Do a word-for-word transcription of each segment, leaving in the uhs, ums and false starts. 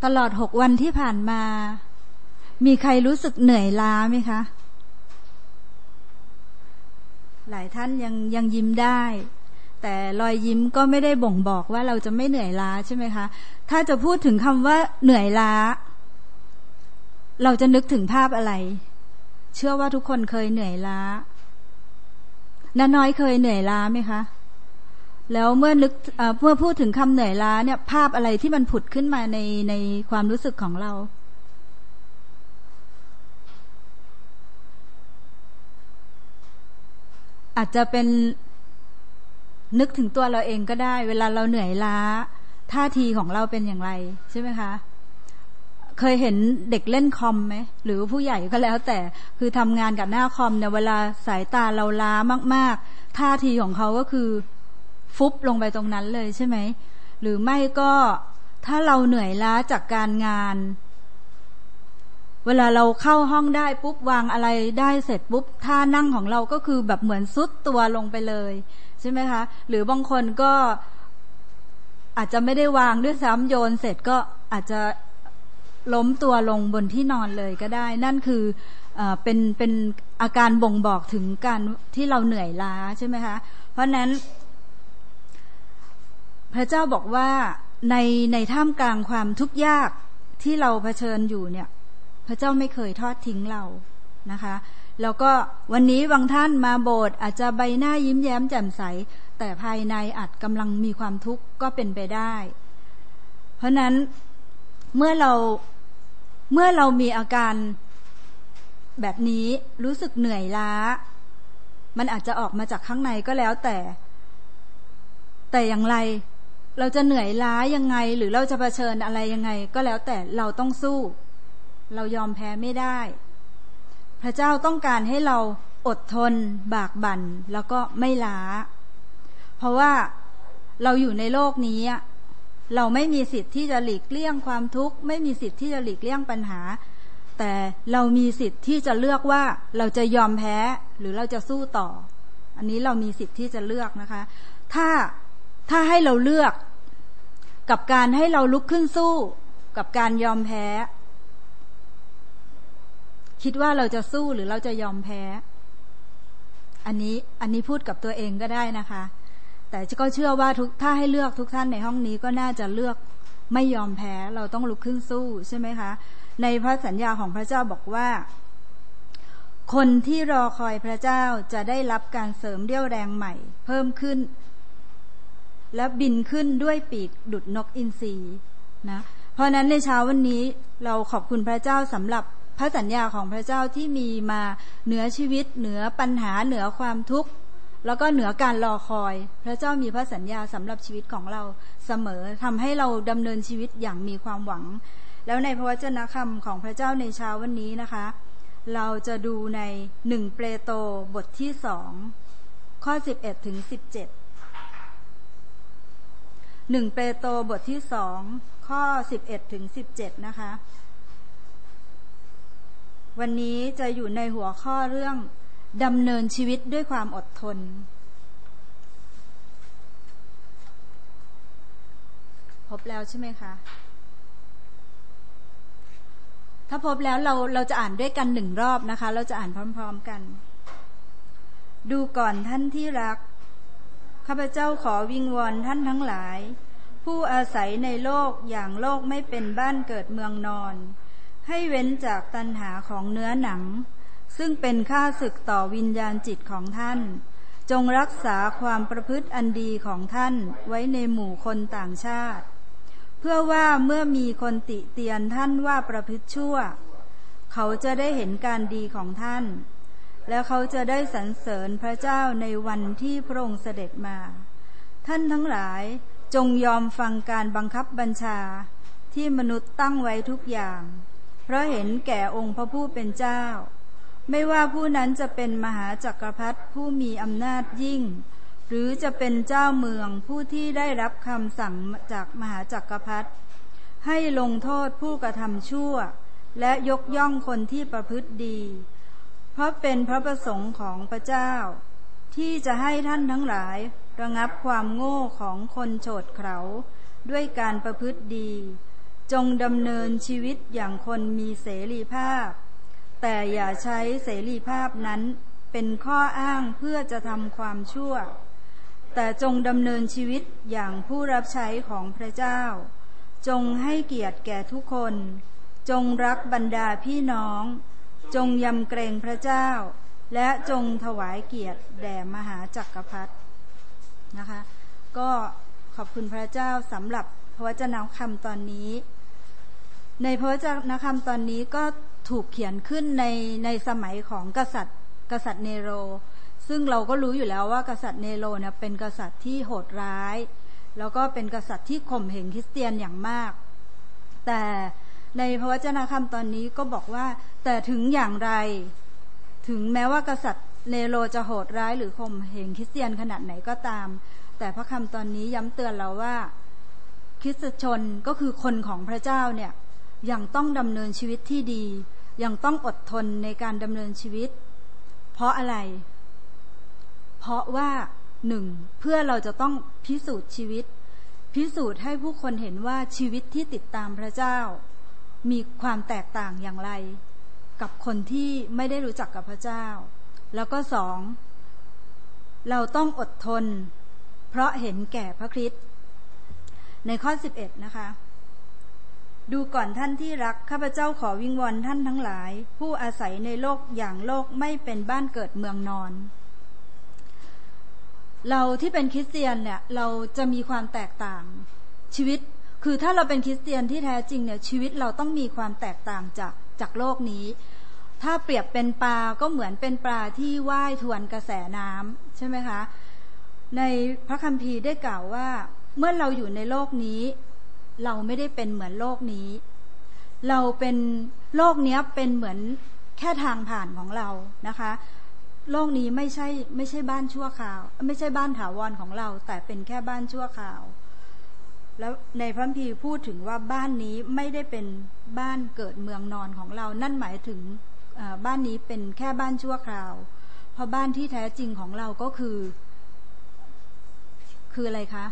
ตลอดหกวันที่ผ่านมามีใครรู้สึกเหนื่อยล้าไหมคะหลายท่านยังยังยิ้มได้แต่รอยยิ้มก็ไม่ได้บ่งบอกว่าเราจะไม่เหนื่อยล้าใช่ไหมคะถ้าจะพูดถึงคำว่าเหนื่อยล้าเราจะนึกถึงภาพอะไรเชื่อว่าทุกคนเคยเหนื่อยล้าน้าน้อยเคยเหนื่อยล้าไหมคะแล้วเมื่อนึกเมื่อพูดถึงคำเหนื่อยล้าเนี่ยภาพอะไรที่มันผุดขึ้นมาในในความรู้สึกของเราอาจจะเป็นนึกถึงตัวเราเองก็ได้เวลาเราเหนื่อยล้าท่าทีของเราเป็นอย่างไรใช่ไหมคะเคยเห็นเด็กเล่นคอมไหมหรือผู้ใหญ่ก็แล้วแต่คือทำงานกับหน้าคอมเนี่ยเวลาสายตาเราล้ามากๆท่าทีของเขาก็คือฟุบลงไปตรงนั้นเลยใช่ไหมหรือไม่ก็ถ้าเราเหนื่อยล้าจากการงานเวลาเราเข้าห้องได้ปุ๊บวางอะไรได้เสร็จปุ๊บท่านั่งของเราก็คือแบบเหมือนซุดตัวลงไปเลยใช่ไหมคะหรือบางคนก็อาจจะไม่ได้วางด้วยซ้ำโยนเสร็จก็อาจจะล้มตัวลงบนที่นอนเลยก็ได้นั่นคือเอ่อเป็นเป็นอาการบ่งบอกถึงการที่เราเหนื่อยล้าใช่ไหมคะเพราะนั้นพระเจ้าบอกว่าในในท่ามกลางความทุกข์ยากที่เราเผชิญอยู่เนี่ยพระเจ้าไม่เคยทอดทิ้งเรานะคะแล้วก็วันนี้บางท่านมาโบสถ์อาจจะใบหน้ายิ้มแย้มแจ่มใสแต่ภายในอาจกำลังมีความทุกข์ก็เป็นไปได้เพราะนั้นเมื่อเราเมื่อเรามีอาการแบบนี้รู้สึกเหนื่อยล้ามันอาจจะออกมาจากข้างในก็แล้วแต่แต่อย่างไรเราจะเหนื่อยล้ายังไงหรือเราจะเผชิญอะไรยังไงก็แล้วแต่เราต้องสู้เรายอมแพ้ไม่ได้พระเจ้าต้องการให้เราอดทนบากบั่นแล้วก็ไม่ล้าเพราะว่าเราอยู่ในโลกนี้เราไม่มีสิทธิ์ที่จะหลีกเลี่ยงความทุกข์ไม่มีสิทธิ์ที่จะหลีกเลี่ยงปัญหาแต่เรามีสิทธิ์ที่จะเลือกว่าเราจะยอมแพ้หรือเราจะสู้ต่ออันนี้เรามีสิทธิ์ที่จะเลือกนะคะถ้าถ้าให้เราเลือกกับการให้เราลุกขึ้นสู้กับการยอมแพ้คิดว่าเราจะสู้หรือเราจะยอมแพ้อันนี้อันนี้พูดกับตัวเองก็ได้นะคะแต่ก็เชื่อว่าทุกถ้าให้เลือกทุกท่านในห้องนี้ก็น่าจะเลือกไม่ยอมแพ้เราต้องลุกขึ้นสู้ใช่ไหมคะในพระสัญญาของพระเจ้าบอกว่าคนที่รอคอยพระเจ้าจะได้รับการเสริมเรี่ยวแรงใหม่เพิ่มขึ้นและบินขึ้นด้วยปีกดุจนกอินทรีนะเพราะนั้นในเช้าวันนี้เราขอบคุณพระเจ้าสำหรับพระสัญญาของพระเจ้าที่มีมาเหนือชีวิตเหนือปัญหาเหนือความทุกข์แล้วก็เหนือการรอคอยพระเจ้ามีพระสัญญาสำหรับชีวิตของเราเสมอทำให้เราดำเนินชีวิตอย่างมีความหวังแล้วในพระวจนะคำของพระเจ้าในเช้าวันนี้นะคะเราจะดูในหนึ่งเปโตรบทที่สองข้อสิบเอ็ดถึงสิบเจ็ดหนึ่งเปโตรบทที่สองข้อสิบเอ็ดถึงสิบเจ็ดนะคะวันนี้จะอยู่ในหัวข้อเรื่องดำเนินชีวิตด้วยความอดทนพบแล้วใช่ไหมคะถ้าพบแล้วเราเราจะอ่านด้วยกันหนึ่งรอบนะคะเราจะอ่านพร้อมๆกันดูก่อนท่านที่รักข้าพเจ้าขอวิงวอนท่านทั้งหลายผู้อาศัยในโลกอย่างโลกไม่เป็นบ้านเกิดเมืองนอนให้เว้นจากตัณหาของเนื้อหนังซึ่งเป็นข้าศึกต่อวิญญาณจิตของท่านจงรักษาความประพฤติอันดีของท่านไว้ในหมู่คนต่างชาติเพื่อว่าเมื่อมีคนติเตียนท่านว่าประพฤติชั่วเขาจะได้เห็นการดีของท่านและเขาจะได้สรรเสริญพระเจ้าในวันที่พระองค์เสด็จมาท่านทั้งหลายจงยอมฟังการบังคับบัญชาที่มนุษย์ตั้งไว้ทุกอย่างเพราะเห็นแก่องค์พระผู้เป็นเจ้าไม่ว่าผู้นั้นจะเป็นมหาจักรพรรดิผู้มีอำนาจยิ่งหรือจะเป็นเจ้าเมืองผู้ที่ได้รับคำสั่งจากมหาจักรพรรดิให้ลงโทษผู้กระทำชั่วและยกย่องคนที่ประพฤติดีเพราะเป็นพระประสงค์ของพระเจ้าที่จะให้ท่านทั้งหลายระงับความโง่ของคนโฉดเขลาด้วยการประพฤติดีจงดำเนินชีวิตอย่างคนมีเสรีภาพแต่อย่าใช้เสรีภาพนั้นเป็นข้ออ้างเพื่อจะทำความชั่วแต่จงดำเนินชีวิตอย่างผู้รับใช้ของพระเจ้าจงให้เกียรติแก่ทุกคนจงรักบรรดาพี่น้องจงยำเกรงพระเจ้าและจงถวายเกียรติแด่มหาจักรพรรดินะคะก็ขอบคุณพระเจ้าสำหรับพระวจนะคำตอนนี้ในพระวจนะคำตอนนี้ก็ถูกเขียนขึ้นในในสมัยของกษัตริย์กษัตริย์เนโรซึ่งเราก็รู้อยู่แล้วว่ากษัตริย์เนโรเนี่ยเป็นกษัตริย์ที่โหดร้ายแล้วก็เป็นกษัตริย์ที่ข่มเหงคริสเตียนอย่างมากแต่ในพระวจนะคำตอนนี้ก็บอกว่าแต่ถึงอย่างไรถึงแม้ว่ากษัตริย์เนโรจะโหดร้ายหรือข่มเหงคริสเตียนขนาดไหนก็ตามแต่พระคำตอนนี้ย้ำเตือนเราว่าคริสตชนก็คือคนของพระเจ้าเนี่ยยังต้องดำเนินชีวิตที่ดียังต้องอดทนในการดำเนินชีวิตเพราะอะไรเพราะว่าหนึ่งเพื่อเราจะต้องพิสูจน์ชีวิตพิสูจน์ให้ผู้คนเห็นว่าชีวิตที่ติดตามพระเจ้ามีความแตกต่างอย่างไรกับคนที่ไม่ได้รู้จักกับพระเจ้าแล้วก็สองเราต้องอดทนเพราะเห็นแก่พระคริสต์ในข้อสิบเอ็ดนะคะดูก่อนท่านที่รักข้าพเจ้าขอวิงวอนท่านทั้งหลายผู้อาศัยในโลกอย่างโลกไม่เป็นบ้านเกิดเมืองนอนเราที่เป็นคริสเตียนเนี่ยเราจะมีความแตกต่างชีวิตคือถ้าเราเป็นคริสเตียนที่แท้จริงเนี่ยชีวิตเราต้องมีความแตกต่างจากจากโลกนี้ถ้าเปรียบเป็นปลาก็เหมือนเป็นปลาที่ว่ายทวนกระแสน้ำใช่ไหมคะในพระคัมภีร์ได้กล่าวว่าเมื่อเราอยู่ในโลกนี้เราไม่ได้เป็นเหมือนโลกนี้เราเป็นโลกนี้เป็นเหมือนแค่ทางผ่านของเรานะคะโลกนี้ไม่ใช่ไม่ใช่บ้านชั่วคราวไม่ใช่บ้านถาวรของเราแต่เป็นแค่บ้านชั่วคราวแล้วในพระคัมภีร์พูดถึงว่าบ้านนี้ไม่ได้เป็นบ้านเกิดเมืองนอนของเรานั่นหมายถึงบ้านนี้เป็นแค่บ้านชั่วคราวเพราะบ้านที่แท้จริงของเราก็คือคืออะไรคะ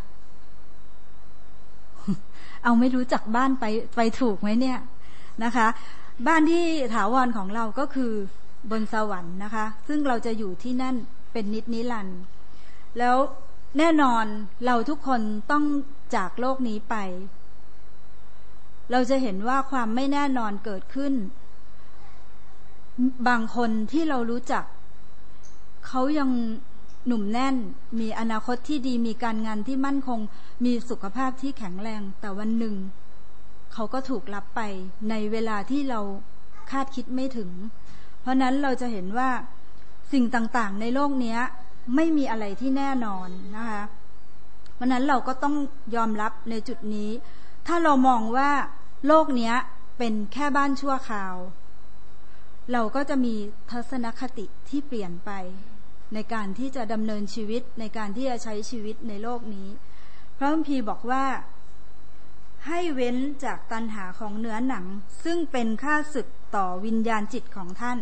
เอาไม่รู้จักบ้านไปไปถูกไหมเนี่ยนะคะบ้านที่ถาวรของเราก็คือบนสวรรค์นะคะซึ่งเราจะอยู่ที่นั่นเป็นนิจนิรันดร์แล้วแน่นอนเราทุกคนต้องจากโลกนี้ไปเราจะเห็นว่าความไม่แน่นอนเกิดขึ้นบางคนที่เรารู้จักเขายังหนุ่มแน่นมีอนาคตที่ดีมีการงานที่มั่นคงมีสุขภาพที่แข็งแรงแต่วันหนึ่งเขาก็ถูกลับไปในเวลาที่เราคาดคิดไม่ถึงเพราะนั้นเราจะเห็นว่าสิ่งต่างๆในโลกนี้ไม่มีอะไรที่แน่นอนนะคะเพราะนั้นเราก็ต้องยอมรับในจุดนี้ถ้าเรามองว่าโลกนี้เป็นแค่บ้านชั่วคราวเราก็จะมีทัศนคติที่เปลี่ยนไปในการที่จะดำเนินชีวิตในการที่จะใช้ชีวิตในโลกนี้พระคัมภีร์บอกว่าให้เว้นจากตัณหาของเนื้อหนังซึ่งเป็นข้าศึกต่อวิญญาณจิตของท่าน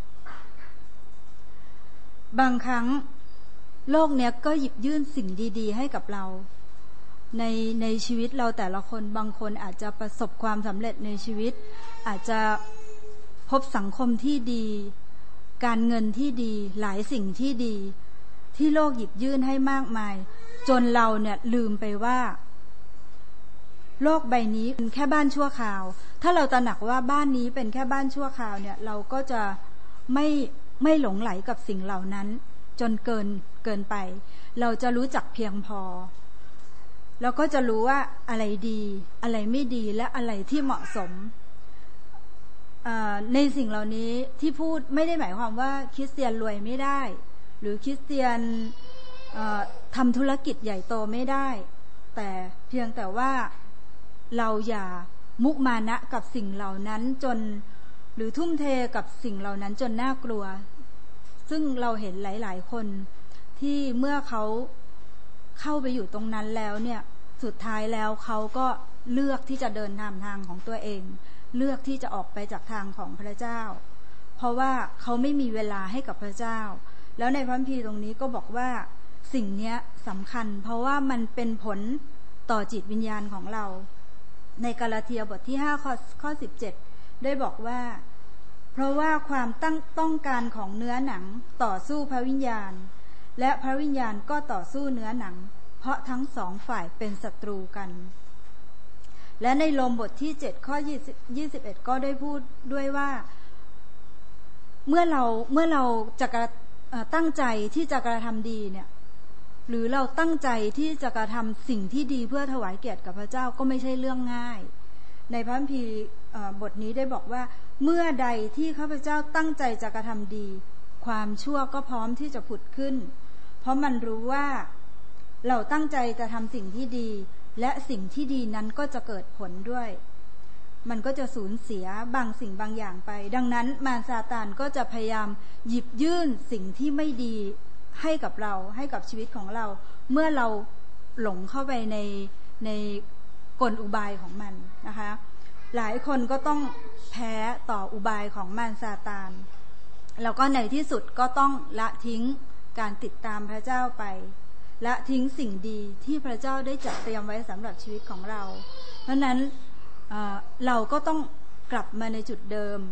บางครั้งโลกเนี้ยก็หยิบยื่นสิ่งดีๆให้กับเราในในชีวิตเราแต่ละคนบางคนอาจจะประสบความสำเร็จในชีวิตอาจจะพบสังคมที่ดีการเงินที่ดีหลายสิ่งที่ดีที่โลกหยิบยื่นให้มากมายจนเราเนี่ยลืมไปว่าโลกใบนี้เป็นแค่บ้านชั่วคราวถ้าเราตระหนักว่าบ้านนี้เป็นแค่บ้านชั่วคราวเนี่ยเราก็จะไม่ไม่หลงไหลกับสิ่งเหล่านั้นจนเกินเกินไปเราจะรู้จักเพียงพอแล้วก็จะรู้ว่าอะไรดีอะไรไม่ดีและอะไรที่เหมาะสมในสิ่งเหล่านี้ที่พูดไม่ได้หมายความว่าคริสเตียนรวยไม่ได้หรือคริสเตียนทำธุรกิจใหญ่โตไม่ได้แต่เพียงแต่ว่าเราอย่ามุมานะกับสิ่งเหล่านั้นจนหรือทุ่มเทกับสิ่งเหล่านั้นจนน่ากลัวซึ่งเราเห็นหลายๆคนที่เมื่อเขาเข้าไปอยู่ตรงนั้นแล้วเนี่ยสุดท้ายแล้วเขาก็เลือกที่จะเดินตามทางของตัวเองเลือกที่จะออกไปจากทางของพระเจ้าเพราะว่าเขาไม่มีเวลาให้กับพระเจ้าแล้วในพระคัมภีร์ตรงนี้ก็บอกว่าสิ่งนี้สำคัญเพราะว่ามันเป็นผลต่อจิตวิญญาณของเราในกาลาเทียบทที่ห้าข้อข้อสิบเจ็ดได้บอกว่าเพราะว่าความตั้งต้องการของเนื้อหนังต่อสู้พระวิญญาณและพระวิญญาณก็ต่อสู้เนื้อหนังเพราะทั้งสองฝ่ายเป็นศัตรูกันและในโรมบทที่เจ็ดข้อยี่สิบเอ็ดก็ได้พูดด้วยว่าเมื่อเราเมื่อเราจะตั้งใจที่จะกระทำดีเนี่ยหรือเราตั้งใจที่จะกระทำสิ่งที่ดีเพื่อถวายเกียรติกับพระเจ้าก็ไม่ใช่เรื่องง่ายในพระคัมภีร์บทนี้ได้บอกว่าเมื่อใดที่ข้าพเจ้าตั้งใจจะกระทำดีความชั่วก็พร้อมที่จะผุดขึ้นเพราะมันรู้ว่าเราตั้งใจจะทำสิ่งที่ดีและสิ่งที่ดีนั้นก็จะเกิดผลด้วยมันก็จะสูญเสียบางสิ่งบางอย่างไปดังนั้นมารซาตานก็จะพยายามหยิบยื่นสิ่งที่ไม่ดีให้กับเราให้กับชีวิตของเราเมื่อเราหลงเข้าไปในในกลอุบายของมันนะคะหลายคนก็ต้องแพ้ต่ออุบายของมารซาตานแล้วก็ในที่สุดก็ต้องละทิ้งการติดตามพระเจ้าไปละทิ้งสิ่งดีที่พระเจ้าได้จัดเตรียมไว้สำหรับชีวิตของเราเพราะนั้นเอ่อเราก็ต้องกลับมาในจุดเดิม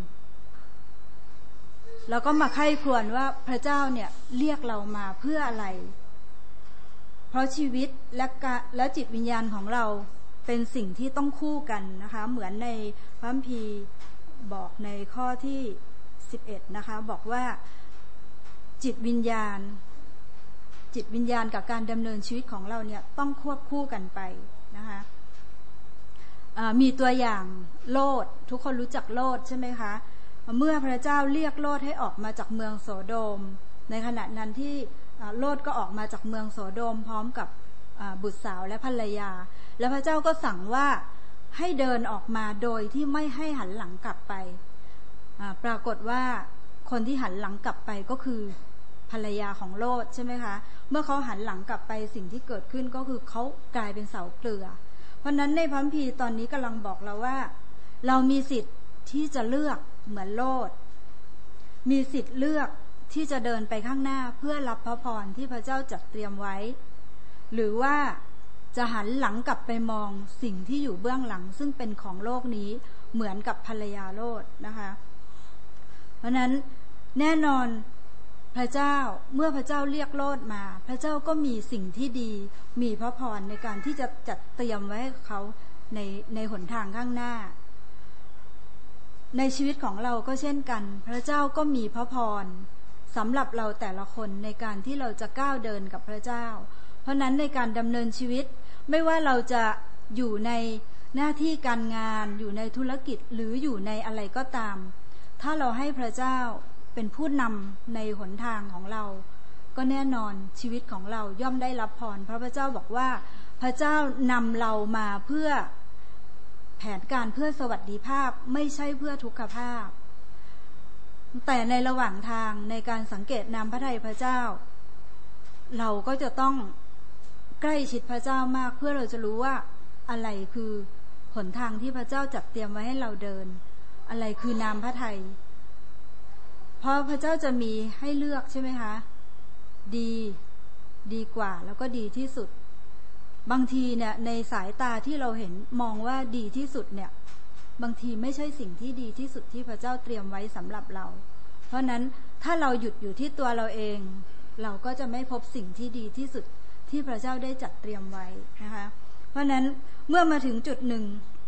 แล้วก็มาไข้ครวญว่าพระเจ้าเนี่ยเรียกเรามาเพื่ออะไรเพราะชีวิตและและจิตวิญญาณของเราเป็นสิ่งที่ต้องคู่กันนะคะเหมือนในพระคัมภีร์บอกในข้อที่สิบเอ็ดนะคะบอกว่าจิตวิญญาณจิตวิญญาณกับการดำเนินชีวิตของเราเนี่ยต้องควบคู่กันไปนะคะมีตัวอย่างโลธทุกคนรู้จักโลธใช่ไหมคะเมื่อพระเจ้าเรียกโลธให้ออกมาจากเมืองโสโดมในขณะนั้นที่โลธก็ออกมาจากเมืองโสโดมพร้อมกับบุตรสาวและภรรยาแล้วพระเจ้าก็สั่งว่าให้เดินออกมาโดยที่ไม่ให้หันหลังกลับไปปรากฏว่าคนที่หันหลังกลับไปก็คือภรรยาของโลธใช่ไหมคะเมื่อเขาหันหลังกลับไปสิ่งที่เกิดขึ้นก็คือเขากลายเป็นเสาเกลือเพราะนั้นในพระคัมภีร์ตอนนี้กำลังบอกเราว่าเรามีสิทธิ์ที่จะเลือกเหมือนโลธมีสิทธิ์เลือกที่จะเดินไปข้างหน้าเพื่อรับพระพรที่พระเจ้าจัดเตรียมไว้หรือว่าจะหันหลังกลับไปมองสิ่งที่อยู่เบื้องหลังซึ่งเป็นของโลกนี้เหมือนกับภรรยาโลธนะคะเพราะนั้นแน่นอนพระเจ้าเมื่อพระเจ้าเรียกโลธมาพระเจ้าก็มีสิ่งที่ดีมีพระพรในการที่จะจัดเตรียมไว้ให้เขาในในหนทางข้างหน้าในชีวิตของเราก็เช่นกันพระเจ้าก็มีพระพรสำหรับเราแต่ละคนในการที่เราจะก้าวเดินกับพระเจ้าเพราะนั้นในการดำเนินชีวิตไม่ว่าเราจะอยู่ในหน้าที่การงานอยู่ในธุรกิจหรืออยู่ในอะไรก็ตามถ้าเราให้พระเจ้าเป็นผู้นำในหนทางของเราก็แน่นอนชีวิตของเราย่อมได้รับพรเพราะพระเจ้าบอกว่าพระเจ้านำเรามาเพื่อแผนการเพื่อสวัสดิภาพไม่ใช่เพื่อทุกขภาพแต่ในระหว่างทางในการสังเกตนามพระทัยพระเจ้าเราก็จะต้องใกล้ชิดพระเจ้ามากเพื่อเราจะรู้ว่าอะไรคือหนทางที่พระเจ้าจัดเตรียมไว้ให้เราเดินอะไรคือนามพระทัยเพราะพระเจ้าจะมีให้เลือกใช่ไหมคะดีดีกว่าแล้วก็ดีที่สุดบางทีเนี่ยในสายตาที่เราเห็นมองว่าดีที่สุดเนี่ยบางทีไม่ใช่สิ่งที่ดีที่สุดที่พระเจ้าเตรียมไว้สำหรับเราเพราะนั้นถ้าเราหยุดอยู่ที่ตัวเราเองเราก็จะไม่พบสิ่งที่ดีที่สุดที่พระเจ้าได้จัดเตรียมไว้นะคะเพราะนั้นเมื่อมาถึงจุดหนึ่ง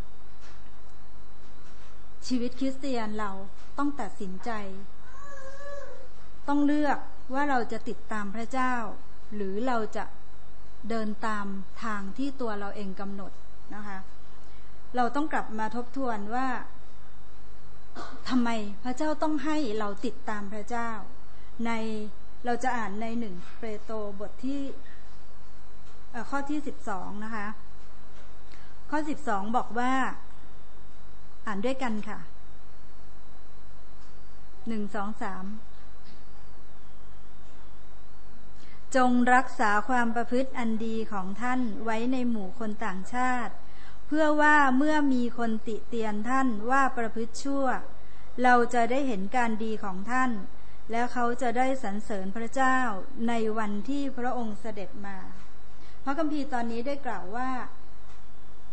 ชีวิตคริสเตียนเราต้องตัดสินใจต้องเลือกว่าเราจะติดตามพระเจ้าหรือเราจะเดินตามทางที่ตัวเราเองกำหนดนะคะเราต้องกลับมาทบทวนว่าทำไมพระเจ้าต้องให้เราติดตามพระเจ้าในเราจะอ่านในหนึ่งเปโตรบทที่ข้อที่สิบสองนะคะข้อสิบสองบอกว่าอ่านด้วยกันค่ะหนึ่งสองสามจงรักษาความประพฤติอันดีของท่านไว้ในหมู่คนต่างชาติเพื่อว่าเมื่อมีคนติเตียนท่านว่าประพฤติชั่วเราจะได้เห็นการดีของท่านและเขาจะได้สรรเสริญพระเจ้าในวันที่พระองค์เสด็จมาพระคัมภีร์ตอนนี้ได้กล่าวว่า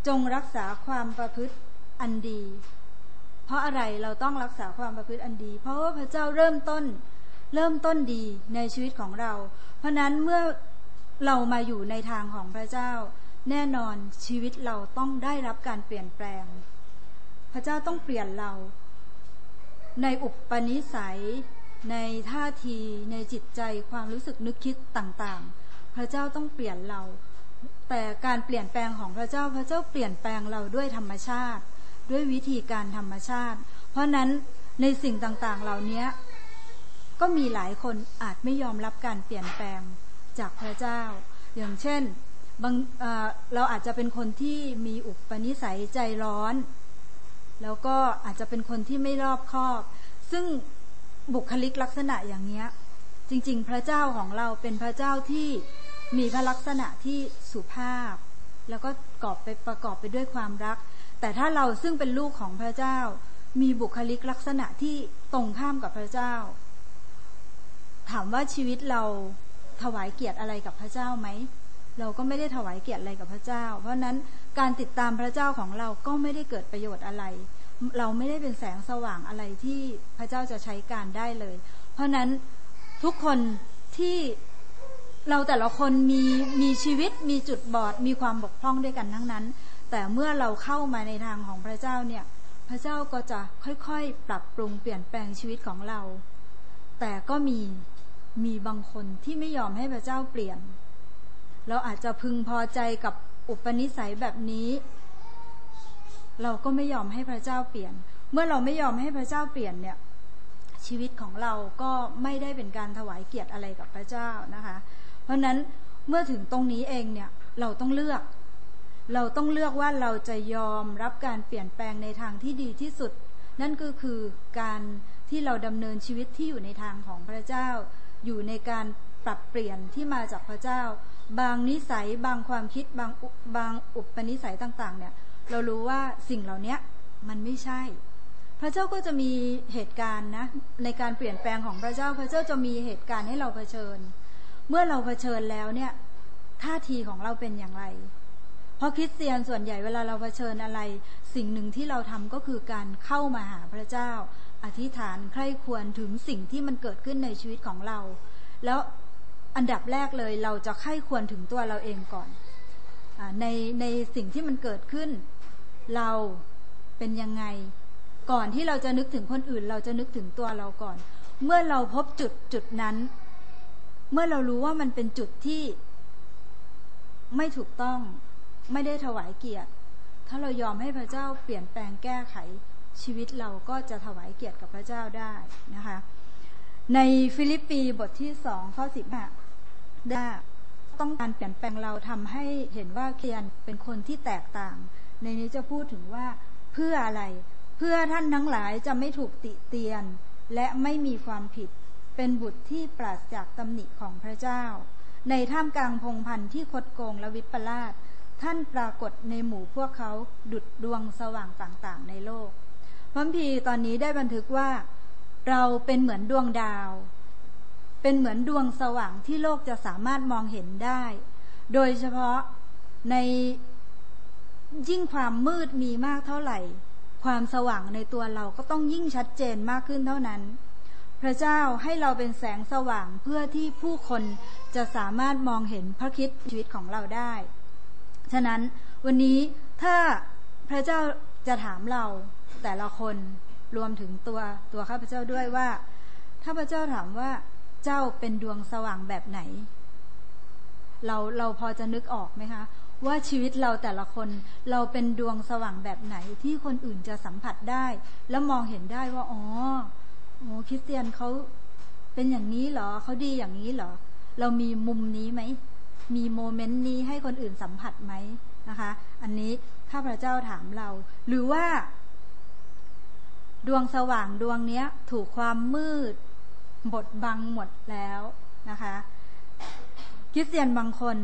จงรักษาความประพฤติอันดีเพราะอะไรเราต้องรักษาความประพฤติอันดีเพราะว่าพระเจ้าเริ่มต้นเริ่มต้นดีในชีวิตของเราเพราะนั้นเมื่อเรามาอยู่ในทางของพระเจ้าแน่นอนชีวิตเราต้องได้รับการเปลี่ยนแปลงพระเจ้าต้องเปลี่ยนเราในอุปนิสัยในท่าทีในจิตใจความรู้สึกนึกคิดต่างๆพระเจ้าต้องเปลี่ยนเราแต่การเปลี่ยนแปลงของพระเจ้าพระเจ้าเปลี่ยนแปลงเราด้วยธรรมชาติด้วยวิธีการธรรมชาติเพราะนั้นในสิ่งต่างๆเหล่านี้ก็มีหลายคนอาจไม่ยอมรับการเปลี่ยนแปลงจากพระเจ้าอย่างเช่นบางเอ่อเราอาจจะเป็นคนที่มีอุปนิสัยใจร้อนแล้วก็อาจจะเป็นคนที่ไม่รอบคอบซึ่งบุคลิกลักษณะอย่างนี้จริงๆพระเจ้าของเราเป็นพระเจ้าที่มีพระลักษณะที่สุภาพแล้วก็ประกอบไปประกอบไปด้วยความรักแต่ถ้าเราซึ่งเป็นลูกของพระเจ้ามีบุคลิกลักษณะที่ตรงข้ามกับพระเจ้าถามว่าชีวิตเราถวายเกียรติอะไรกับพระเจ้าไหมเราก็ไม่ได้ถวายเกียรติอะไรกับพระเจ้าเพราะนั้นการติดตามพระเจ้าของเราก็ไม่ได้เกิดประโยชน์อะไรเราไม่ได้เป็นแสงสว่างอะไรที่พระเจ้าจะใช้การได้เลยเพราะนั้นทุกคนที่เราแต่ละคนมีมีชีวิตมีจุดบอดมีความบกพร่องด้วยกันทั้งนั้นแต่เมื่อเราเข้ามาในทางของพระเจ้าเนี่ยพระเจ้าก็จะค่อยๆปรับปรุงเปลี่ยนแปลงชีวิตของเราแต่ก็มีมีบางคนที่ไม่ยอมให้พระเจ้าเปลี่ยนเราอาจจะพึงพอใจกับอุปนิสัยแบบนี้เราก็ไม่ยอมให้พระเจ้าเปลี่ยนเมื่อเราไม่ยอมให้พระเจ้าเปลี่ยนเนี่ยชีวิตของเราก็ไม่ได้เป็นการถวายเกียรติอะไรกับพระเจ้านะคะเพราะนั้นเมื่อถึงตรงนี้เองเนี่ยเราต้องเลือกเราต้องเลือกว่าเราจะยอมรับการเปลี่ยนแปลงในทางที่ดีที่สุดนั่นก็คือการที่เราดำเนินชีวิตที่อยู่ในทางของพระเจ้าอยู่ในการปรับเปลี่ยนที่มาจากพระเจ้าบางนิสัยบางความคิดบางบางอุปนิสัยต่างๆเนี่ยเรารู้ว่าสิ่งเหล่านี้มันไม่ใช่พระเจ้าก็จะมีเหตุการณ์นะในการเปลี่ยนแปลงของพระเจ้าพระเจ้าจะมีเหตุการณ์ให้เราเผชิญเมื่อเราเผชิญแล้วเนี่ยท่าทีของเราเป็นอย่างไรเพราะคริสเตียนส่วนใหญ่เวลาเราเผชิญอะไรสิ่งหนึ่งที่เราทำก็คือการเข้ามาหาพระเจ้าอธิษฐานใคร่ครวญถึงสิ่งที่มันเกิดขึ้นในชีวิตของเราแล้วอันดับแรกเลยเราจะใคร่ครวญถึงตัวเราเองก่อนในในสิ่งที่มันเกิดขึ้นเราเป็นยังไงก่อนที่เราจะนึกถึงคนอื่นเราจะนึกถึงตัวเราก่อนเมื่อเราพบจุดจุดนั้นเมื่อเรารู้ว่ามันเป็นจุดที่ไม่ถูกต้องไม่ได้ถวายเกียรติถ้าเรายอมให้พระเจ้าเปลี่ยนแปลงแก้ไขชีวิตเราก็จะถวายเกียรติกับพระเจ้าได้นะคะในฟิลิปปีบทที่สองข้อสิบห้าได้ต้องการเปลี่ยนแปลงเราทำให้เห็นว่าเคียนเป็นคนที่แตกต่างในนี้จะพูดถึงว่าเพื่ออะไรเพื่อท่านทั้งหลายจะไม่ถูกติเตียนและไม่มีความผิดเป็นบุตรที่ปราศจากตำหนิของพระเจ้าในท่ามกลางพงศ์พันธุ์ที่คดโกงและวิปลาสท่านปรากฏในหมู่พวกเขาดุจดวงสว่างต่างๆในโลกพระคัมภีร์ตอนนี้ได้บันทึกว่าเราเป็นเหมือนดวงดาวเป็นเหมือนดวงสว่างที่โลกจะสามารถมองเห็นได้โดยเฉพาะในยิ่งความมืดมีมากเท่าไหร่ความสว่างในตัวเราก็ต้องยิ่งชัดเจนมากขึ้นเท่านั้นพระเจ้าให้เราเป็นแสงสว่างเพื่อที่ผู้คนจะสามารถมองเห็นพระคริสต์ชีวิตของเราได้ฉะนั้นวันนี้ถ้าพระเจ้าจะถามเราแต่ละคนรวมถึงตัวตัวข้าพเจ้าด้วยว่าถ้าพระเจ้าถามว่าเจ้าเป็นดวงสว่างแบบไหนเราเราพอจะนึกออกไหมคะว่าชีวิตเราแต่ละคนเราเป็นดวงสว่างแบบไหนที่คนอื่นจะสัมผัสได้แล้วมองเห็นได้ว่าอ๋อโอ้คริสเตียนเขาเป็นอย่างนี้เหรอเขาดีอย่างนี้เหรอเรามีมุมนี้ไหมมีโมเมนต์นี้ให้คนอื่นสัมผัสไหมนะคะอันนี้ถ้าพระเจ้าถามเราหรือว่าดวงสว่างดวงนี้ถูกความมืดบดบังหมดแล้วนะคะคริสเตียนบางคน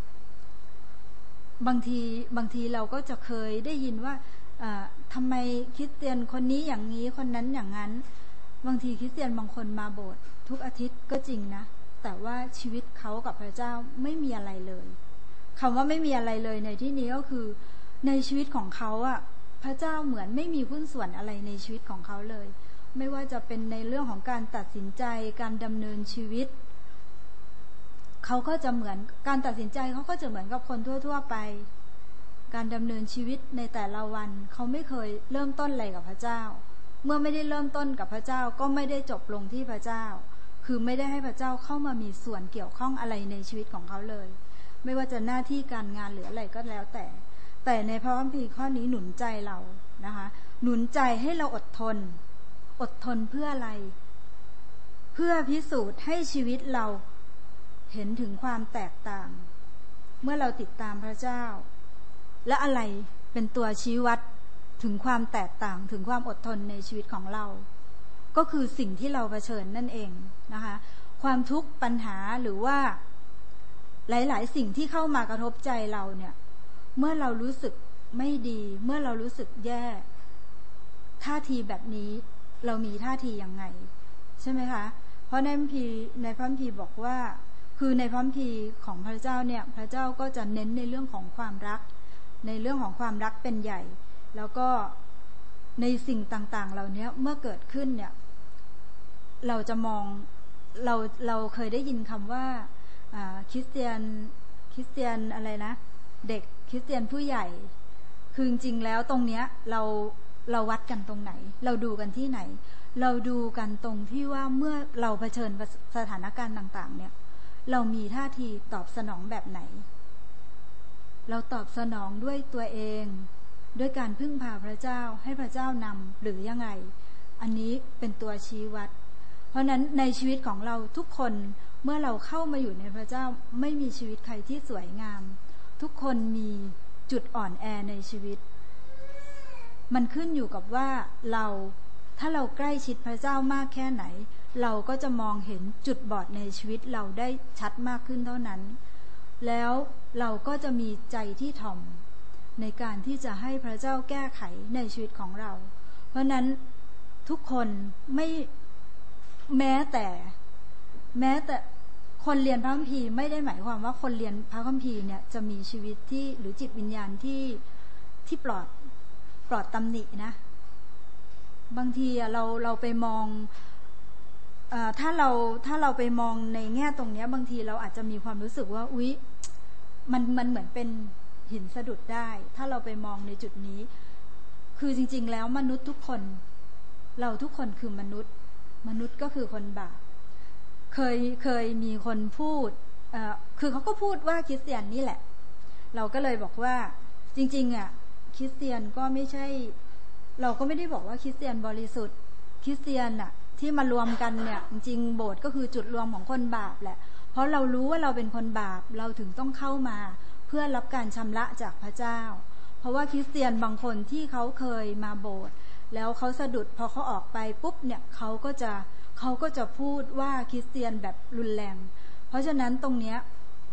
บางทีบางทีเราก็จะเคยได้ยินว่าทำไมคริสเตียนคนนี้อย่างนี้คนนั้นอย่างนั้นบางทีคริสเตียนบางคนมาโบสถ์ทุกอาทิตย์ก็จริงนะแต่ว่าชีวิตเขากับพระเจ้าไม่มีอะไรเลยคำว่าไม่มีอะไรเลยในที่นี้ก็คือในชีวิตของเขาอ่ะพระเจ้าเหมือนไม่มีหุ้นส่วนอะไรในชีวิตของเขาเลยไม่ว่าจะเป็นในเรื่องของการตัดสินใจการดำเนินชีวิตเขาก็จะเหมือนการตัดสินใจเขาก็จะเหมือนกับคนทั่วๆไปการดำเนินชีวิตในแต่ละวันเขาไม่เคยเริ่มต้นอะไรกับพระเจ้าเมื่อไม่ได้เริ่มต้นกับพระเจ้าก็ไม่ได้จบลงที่พระเจ้าคือไม่ได้ให้พระเจ้าเข้ามามีส่วนเกี่ยวข้องอะไรในชีวิตของเขาเลยไม่ว่าจะหน้าที่การงานหรืออะไรก็แล้วแต่แต่ในพระคัมภีร์ข้อนี้หนุนใจเรานะคะหนุนใจให้เราอดทนอดทนเพื่ออะไรเพื่อพิสูจน์ให้ชีวิตเราเห็นถึงความแตกต่างเมื่อเราติดตามพระเจ้าและอะไรเป็นตัวชี้วัดถึงความแตกต่างถึงความอดทนในชีวิตของเราก็คือสิ่งที่เราเผชิญนั่นเองนะคะความทุกข์ปัญหาหรือว่าหลายๆสิ่งที่เข้ามากระทบใจเราเนี่ยเมื่อเรารู้สึกไม่ดีเมื่อเรารู้สึกแย่ท่าทีแบบนี้เรามีท่าทียังไงใช่ไหมคะเพราะในพระคัมภีร์ในพระคัมภีร์บอกว่าคือในพระคัมภีร์ของพระเจ้าเนี่ยพระเจ้าก็จะเน้นในเรื่องของความรักในเรื่องของความรักเป็นใหญ่แล้วก็ในสิ่งต่างๆเหล่านี้เมื่อเกิดขึ้นเนี่ยเราจะมองเราเราเคยได้ยินคำว่าคริสเตียนคริสเตียนอะไรนะเด็กคริสเตียนผู้ใหญ่คือจริงๆแล้วตรงเนี้ยเราเราวัดกันตรงไหนเราดูกันที่ไหนเราดูกันตรงที่ว่าเมื่อเราเผชิญสถานการณ์ต่างๆเนี่ยเรามีท่าทีตอบสนองแบบไหนเราตอบสนองด้วยตัวเองด้วยการพึ่งพาพระเจ้าให้พระเจ้านำหรือยังไงอันนี้เป็นตัวชี้วัดเพราะนั้นในชีวิตของเราทุกคนเมื่อเราเข้ามาอยู่ในพระเจ้าไม่มีชีวิตใครที่สวยงามทุกคนมีจุดอ่อนแอในชีวิตมันขึ้นอยู่กับว่าเราถ้าเราใกล้ชิดพระเจ้ามากแค่ไหนเราก็จะมองเห็นจุดบอดในชีวิตเราได้ชัดมากขึ้นเท่านั้นแล้วเราก็จะมีใจที่ถ่อมในการที่จะให้พระเจ้าแก้ไขในชีวิตของเราเพราะนั้นทุกคนไม่แม้แต่แม้แต่คนเรียนพระคัมภีร์ไม่ได้หมายความว่าคนเรียนพระคัมภีร์เนี่ยจะมีชีวิตที่หรือจิตวิญญาณที่ที่ปลอดปลอดตำหนินะบางทีเราเราไปมองเอ่อถ้าเราถ้าเราไปมองในแง่ตรงนี้บางทีเราอาจจะมีความรู้สึกว่าอุ๊ยมันมันเหมือนเป็นหินสะดุดได้ถ้าเราไปมองในจุดนี้คือจริงๆแล้วมนุษย์ทุกคนเราทุกคนคือมนุษย์มนุษย์ก็คือคนบาปเคยเคยมีคนพูดเอ่อคือเขาก็พูดว่าคริสเตียนนี่แหละเราก็เลยบอกว่าจริงๆอ่ะคริสเตียนก็ไม่ใช่เราก็ไม่ได้บอกว่าคริสเตียนบริสุทธิ์คริสเตียนอ่ะที่มารวมกันเนี่ยจริงๆโบสถ์ก็คือจุดรวมของคนบาปแหละเพราะเรารู้ว่าเราเป็นคนบาปเราถึงต้องเข้ามาเพื่อรับการชำระจากพระเจ้าเพราะว่าคริสเตียนบางคนที่เขาเคยมาโบสถ์แล้วเขาสะดุดพอเขาออกไปปุ๊บเนี่ยเขาก็จะเขาก็จะพูดว่าคริสเตียนแบบรุนแรงเพราะฉะนั้นตรงเนี้ย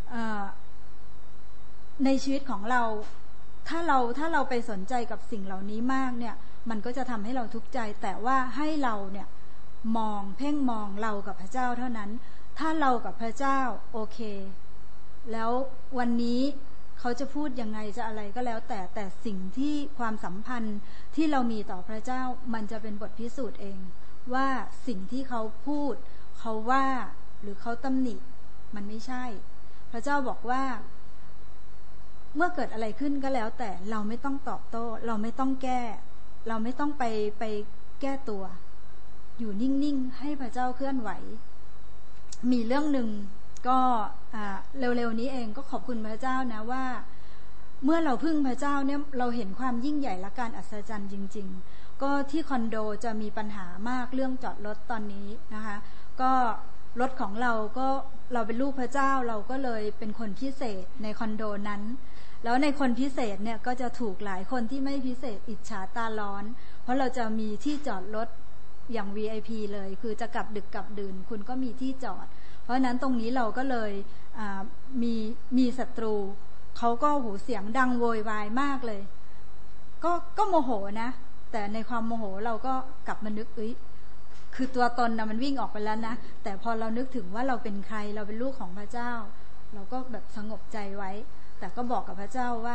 ในชีวิตของเราถ้าเราถ้าเราไปสนใจกับสิ่งเหล่านี้มากเนี่ยมันก็จะทำให้เราทุกข์ใจแต่ว่าให้เราเนี่ยมองเพ่งมองเรากับพระเจ้าเท่านั้นถ้าเรากับพระเจ้าโอเคแล้ววันนี้เขาจะพูดยังไงจะอะไรก็แล้วแต่แต่สิ่งที่ความสัมพันธ์ที่เรามีต่อพระเจ้ามันจะเป็นบทพิสูจน์เองว่าสิ่งที่เขาพูดเขาว่าหรือเขาตำหนิมันไม่ใช่พระเจ้าบอกว่าเมื่อเกิดอะไรขึ้นก็แล้วแต่เราไม่ต้องตอบโต้เราไม่ต้องแก้เราไม่ต้องไปไปแก้ตัวอยู่นิ่งๆให้พระเจ้าเคลื่อนไหวมีเรื่องหนึ่งก็เร็วๆนี้เองก็ขอบคุณพระเจ้านะว่าเมื่อเราพึ่งพระเจ้าเนี่ยเราเห็นความยิ่งใหญ่และการอัศจรรย์จริงๆก็ที่คอนโดจะมีปัญหามากเรื่องจอดรถตอนนี้นะคะก็รถของเราก็เราเป็นลูกพระเจ้าเราก็เลยเป็นคนพิเศษในคอนโดนั้นแล้วในคนพิเศษเนี่ยก็จะถูกหลายคนที่ไม่พิเศษอิจฉาตาร้อนเพราะเราจะมีที่จอดรถอย่าง วี ไอ พี เลยคือจะกลับดึกกลับดื่นคุณก็มีที่จอดเพราะนั้นตรงนี้เราก็เลยมีมีศัตรูเขาก็หูเสียงดังโวยวายมากเลยก็ก็โมโหนะแต่ในความโมโหเราก็กลับมานึกเอ้ยคือตัวตนนะมันวิ่งออกไปแล้วนะแต่พอเรานึกถึงว่าเราเป็นใครเราเป็นลูกของพระเจ้าเราก็แบบสงบใจไว้แต่ก็บอกกับพระเจ้าว่า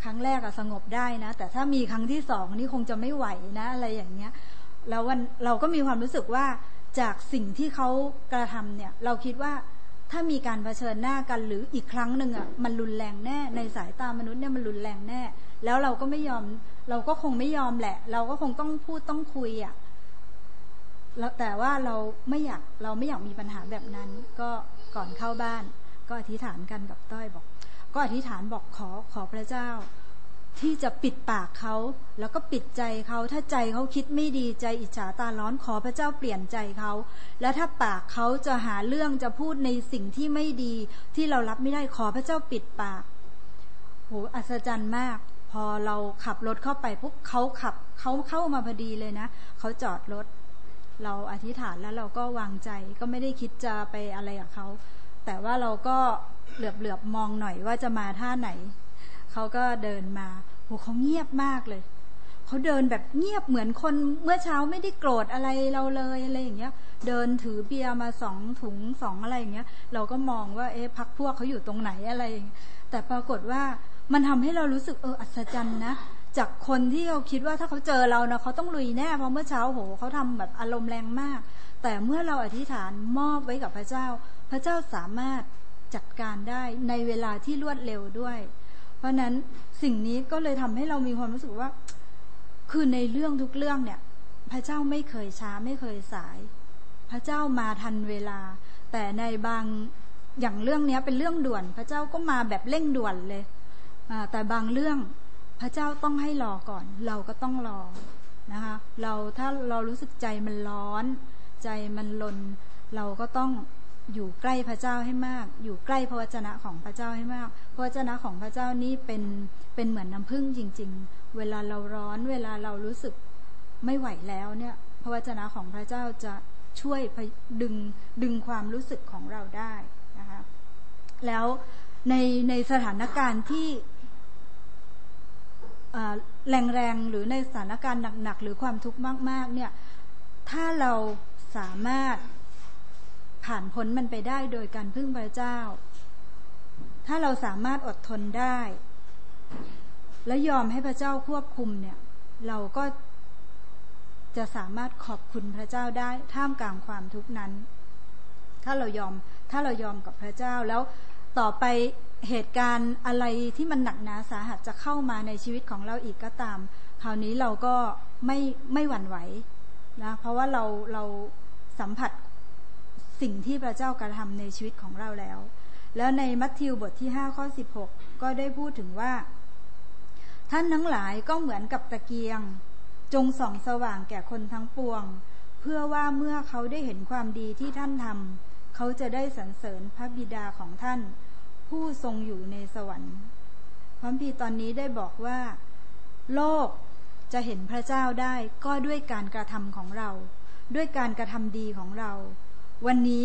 ครั้งแรกอะสงบได้นะแต่ถ้ามีครั้งที่สองนี่คงจะไม่ไหวนะอะไรอย่างเงี้ยแล้ววันเราก็มีความรู้สึกว่าจากสิ่งที่เขากระทำเนี่ยเราคิดว่าถ้ามีการเผชิญหน้ากันหรืออีกครั้งหนึ่งอะมันรุนแรงแน่ในสายตามนุษย์เนี่ยมันรุนแรงแน่แล้วเราก็ไม่ยอมเราก็คงไม่ยอมแหละเราก็คงต้องพูดต้องคุยอะแล้วแต่ว่าเราไม่อยากเราไม่อยากมีปัญหาแบบนั้นก็ก่อนเข้าบ้านก็อธิษฐานกันกับต้อยบอกก็อธิษฐานบอกขอขอพระเจ้าที่จะปิดปากเขาแล้วก็ปิดใจเขาถ้าใจเขาคิดไม่ดีใจอิจฉาตาร้อนขอพระเจ้าเปลี่ยนใจเขาแล้วถ้าปากเขาจะหาเรื่องจะพูดในสิ่งที่ไม่ดีที่เรารับไม่ได้ขอพระเจ้าปิดปากโหอัศจรรย์มากพอเราขับรถเข้าไปปุ๊บเขาขับเขาเข้ามาพอดีเลยนะเขาจอดรถเราอธิษฐานแล้วเราก็วางใจก็ไม่ได้คิดจะไปอะไรกับเขาแต่ว่าเราก็เหลือบเหลือบมองหน่อยว่าจะมาท่าไหนเขาก็เดินมาโหเขาเงียบมากเลยเขาเดินแบบเงียบเหมือนคนเมื่อเช้าไม่ได้โกรธอะไรเราเลยอะไรอย่างเงี้ยเดินถือเบียร์มาสองถุงสองอะไรอย่างเงี้ยเราก็มองว่าเอ๊ะพรรคพวกเขาอยู่ตรงไหนอะไรแต่ปรากฏว่ามันทำให้เรารู้สึกเอออัศจรรย์นะจากคนที่เราคิดว่าถ้าเขาเจอเรานะเขาต้องลุยแน่เพราะเมื่อเช้าโหเขาทำแบบอารมณ์แรงมากแต่เมื่อเราอธิษฐานมอบไว้กับพระเจ้าพระเจ้าสามารถจัดการได้ในเวลาที่รวดเร็วด้วยเพราะนั้นสิ่งนี้ก็เลยทำให้เรามีความรู้สึกว่าคือในเรื่องทุกเรื่องเนี่ยพระเจ้าไม่เคยช้าไม่เคยสายพระเจ้ามาทันเวลาแต่ในบางอย่างเรื่องนี้เป็นเรื่องด่วนพระเจ้าก็มาแบบเร่งด่วนเลยแต่บางเรื่องพระเจ้าต้องให้รอก่อนเราก็ต้องรอนะคะเราถ้าเรารู้สึกใจมันร้อนใจมันลนเราก็ต้องอยู่ใกล้พระเจ้าให้มากอยู่ใกล้พระวจนะของพระเจ้าให้มากพระวจนะของพระเจ้านี่เป็นเป็นเหมือนน้ำผึ้งจริงๆเวลาเราร้อนเวลาเรารู้สึกไม่ไหวแล้วเนี่ยพระวจนะของพระเจ้าจะช่วยดึงดึงความรู้สึกของเราได้นะคะแล้วในในสถานการณ์ที่แรงๆหรือในสถานการณ์หนักๆหรือความทุกข์มากๆเนี่ยถ้าเราสามารถผ่านพ้นมันไปได้โดยการพึ่งพระเจ้าถ้าเราสามารถอดทนได้และยอมให้พระเจ้าควบคุมเนี่ยเราก็จะสามารถขอบคุณพระเจ้าได้ท่ามกลางความทุกข์นั้นถ้าเรายอมถ้าเรายอมกับพระเจ้าแล้วต่อไปเหตุการณ์อะไรที่มันหนักหนาสาหัสจะเข้ามาในชีวิตของเราอีกก็ตามคราวนี้เราก็ไม่ไม่หวั่นไหวนะเพราะว่าเราเราสัมผัสสิ่งที่พระเจ้ากระทำในชีวิตของเราแล้วแล้วในมัทธิวบทที่ห้าข้อสิบหกก็ได้พูดถึงว่าท่านทั้งหลายก็เหมือนกับตะเกียงจงส่องสว่างแก่คนทั้งปวงเพื่อว่าเมื่อเขาได้เห็นความดีที่ท่านทำเขาจะได้สรรเสริญพระบิดาของท่านผู้ทรงอยู่ในสวรรค์พระคัมภีร์ตอนนี้ได้บอกว่าโลกจะเห็นพระเจ้าได้ก็ด้วยการกระทำของเราด้วยการกระทำดีของเราวันนี้